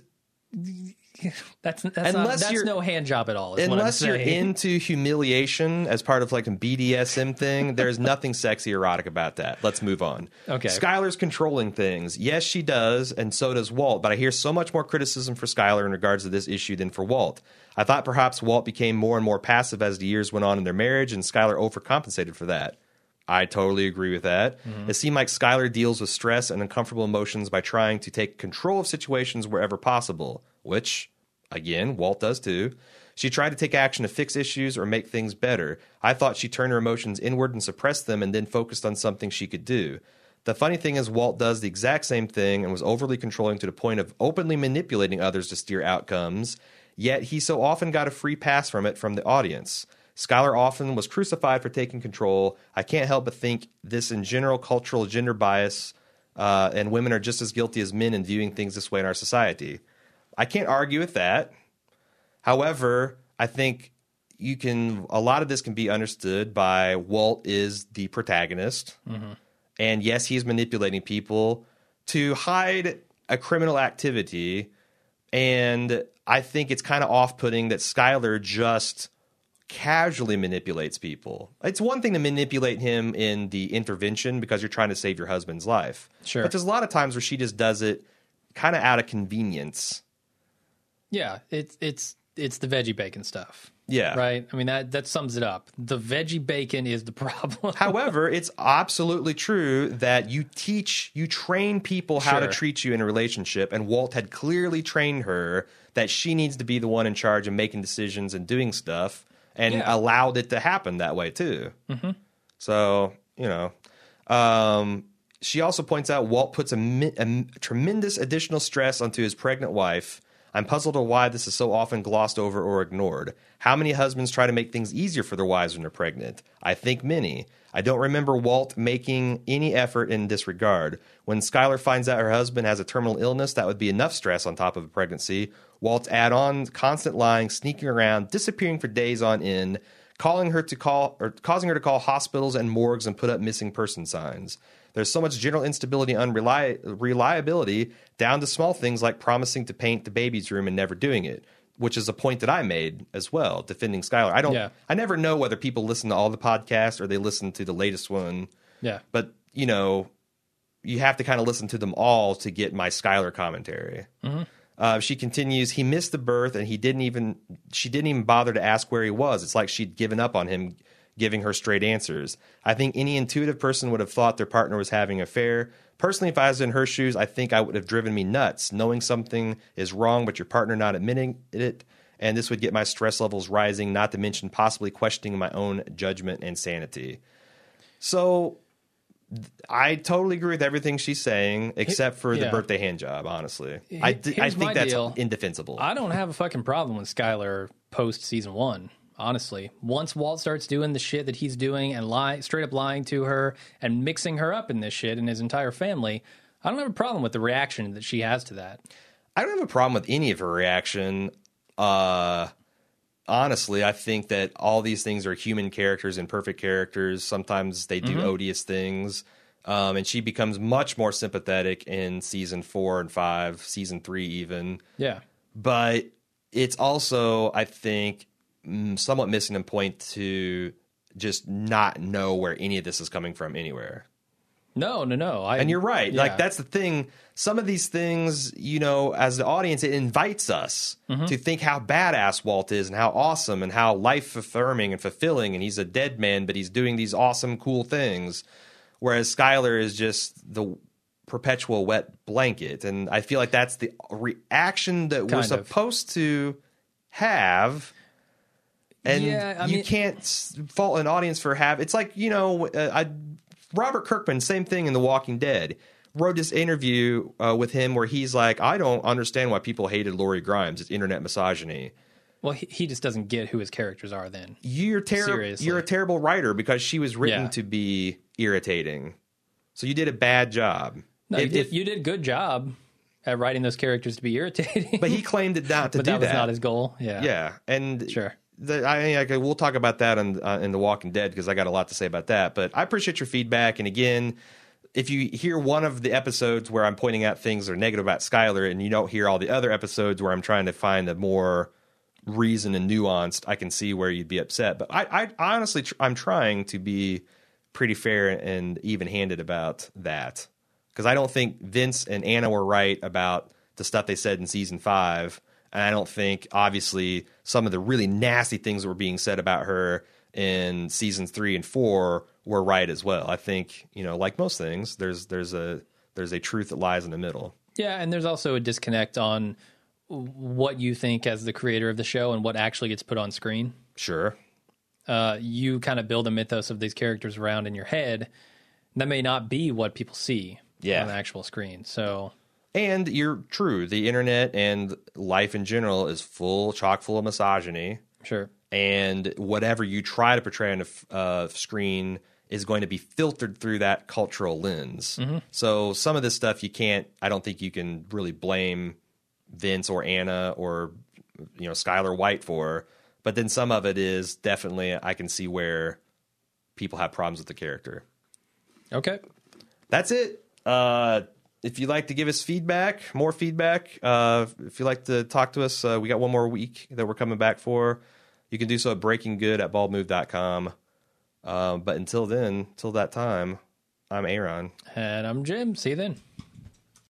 S1: that's no hand job at all.
S2: Unless you're into humiliation as part of like a BDSM thing, there's nothing sexy erotic about that. Let's move on.
S1: Okay.
S2: Skylar's controlling things. Yes, she does, and so does Walt, but I hear so much more criticism for Skylar in regards to this issue than for Walt. I thought perhaps Walt became more and more passive as the years went on in their marriage, and Skylar overcompensated for that. I totally agree with that. It seemed like Skylar deals with stress and uncomfortable emotions by trying to take control of situations wherever possible, which, again, Walt does too. She tried to take action to fix issues or make things better. I thought she turned her emotions inward and suppressed them and then focused on something she could do. The funny thing is Walt does the exact same thing and was overly controlling to the point of openly manipulating others to steer outcomes, yet he so often got a free pass from it from the audience. Skylar often was crucified for taking control. I can't help but think this in general cultural gender bias, and women are just as guilty as men in viewing things this way in our society. I can't argue with that. However, I think a lot of this can be understood by Walt is the protagonist. And yes, he's manipulating people to hide a criminal activity. And I think it's kind of off-putting that Skylar just casually manipulates people. It's one thing to manipulate him in the intervention because you're trying to save your husband's life.
S1: Sure.
S2: But there's a lot of times where she just does it kind of out of convenience.
S1: Yeah, it's the veggie bacon stuff.
S2: Yeah.
S1: Right? I mean, that sums it up. The veggie bacon is the problem.
S2: However, it's absolutely true that you train people how to treat you in a relationship, and Walt had clearly trained her that she needs to be the one in charge of making decisions and doing stuff, and allowed it to happen that way too. So, you know, she also points out Walt puts a tremendous additional stress onto his pregnant wife. I'm puzzled at why this is so often glossed over or ignored. How many husbands try to make things easier for their wives when they're pregnant? I think many. I don't remember Walt making any effort in this regard. When Skylar finds out her husband has a terminal illness, that would be enough stress on top of a pregnancy. Walt's add-on, constant lying, sneaking around, disappearing for days on end, causing her to call hospitals and morgues and put up missing person signs. There's so much general instability and unreliability down to small things like promising to paint the baby's room and never doing it, which is a point that I made as well, defending Skylar. I never know whether people listen to all the podcasts or they listen to the latest one. Yeah. But, you know, you have to kind of listen to them all to get my Skylar commentary. She continues, he missed the birth and she didn't even bother to ask where he was. It's like she'd given up on him, giving her straight answers. I think any intuitive person would have thought their partner was having an affair. Personally, if I was in her shoes, I think I would have driven me nuts, knowing something is wrong but your partner not admitting it, and this would get my stress levels rising, not to mention possibly questioning my own judgment and sanity. So I totally agree with everything she's saying, except for the birthday hand job, honestly. I think that's indefensible.
S1: I don't have a fucking problem with Skylar post-season 1. Honestly, once Walt starts doing the shit that he's doing and straight up lying to her and mixing her up in this shit and his entire family, I don't have a problem with the reaction that she has to that.
S2: I don't have a problem with any of her reaction. honestly, I think that all these things are human characters and perfect characters. Sometimes they do odious things. And she becomes much more sympathetic in season 4 and 5, season 3 even.
S1: Yeah.
S2: But it's also, I think, somewhat missing a point to just not know where any of this is coming from anywhere.
S1: No.
S2: And you're right.
S1: Yeah.
S2: Like, that's the thing. Some of these things, you know, as the audience, it invites us to think how badass Walt is and how awesome and how life-affirming and fulfilling. And he's a dead man, but he's doing these awesome, cool things. Whereas Skyler is just the perpetual wet blanket. And I feel like that's the reaction that we're supposed to have. And you can't fault an audience for it's like, you know, Robert Kirkman, same thing in The Walking Dead, wrote this interview with him where he's like, I don't understand why people hated Lori Grimes. It's internet misogyny.
S1: Well, he just doesn't get who his characters are then.
S2: You're a terrible writer because she was written to be irritating. So you did a bad job.
S1: No, you did a good job at writing those characters to be irritating.
S2: But he claimed it not to do that.
S1: But that was not his goal. Yeah.
S2: Yeah. And
S1: sure.
S2: We'll talk about that in The Walking Dead because I got a lot to say about that. But I appreciate your feedback. And again, if you hear one of the episodes where I'm pointing out things that are negative about Skyler and you don't hear all the other episodes where I'm trying to find a more reason and nuanced, I can see where you'd be upset. But I honestly, I'm trying to be pretty fair and even-handed about that. Because I don't think Vince and Anna were right about the stuff they said in season 5. And I don't think, obviously, some of the really nasty things that were being said about her in seasons 3 and 4 were right as well. I think, you know, like most things, there's a truth that lies in the middle.
S1: Yeah, and there's also a disconnect on what you think as the creator of the show and what actually gets put on screen.
S2: Sure.
S1: You kind of build a mythos of these characters around in your head. That may not be what people see on the actual screen. So...
S2: And you're true. The internet and life in general is chock full of misogyny.
S1: Sure.
S2: And whatever you try to portray on a screen is going to be filtered through that cultural lens. Mm-hmm. So some of this stuff I don't think you can really blame Vince or Anna or, you know, Skyler White for. But then some of it is definitely, I can see where people have problems with the character.
S1: Okay.
S2: That's it. If you'd like to give us feedback, more feedback, if you'd like to talk to us, we got one more week that we're coming back for. You can do so at breakinggood@baldmove.com. But until then, till that time, I'm Aaron.
S1: And I'm Jim. See you then.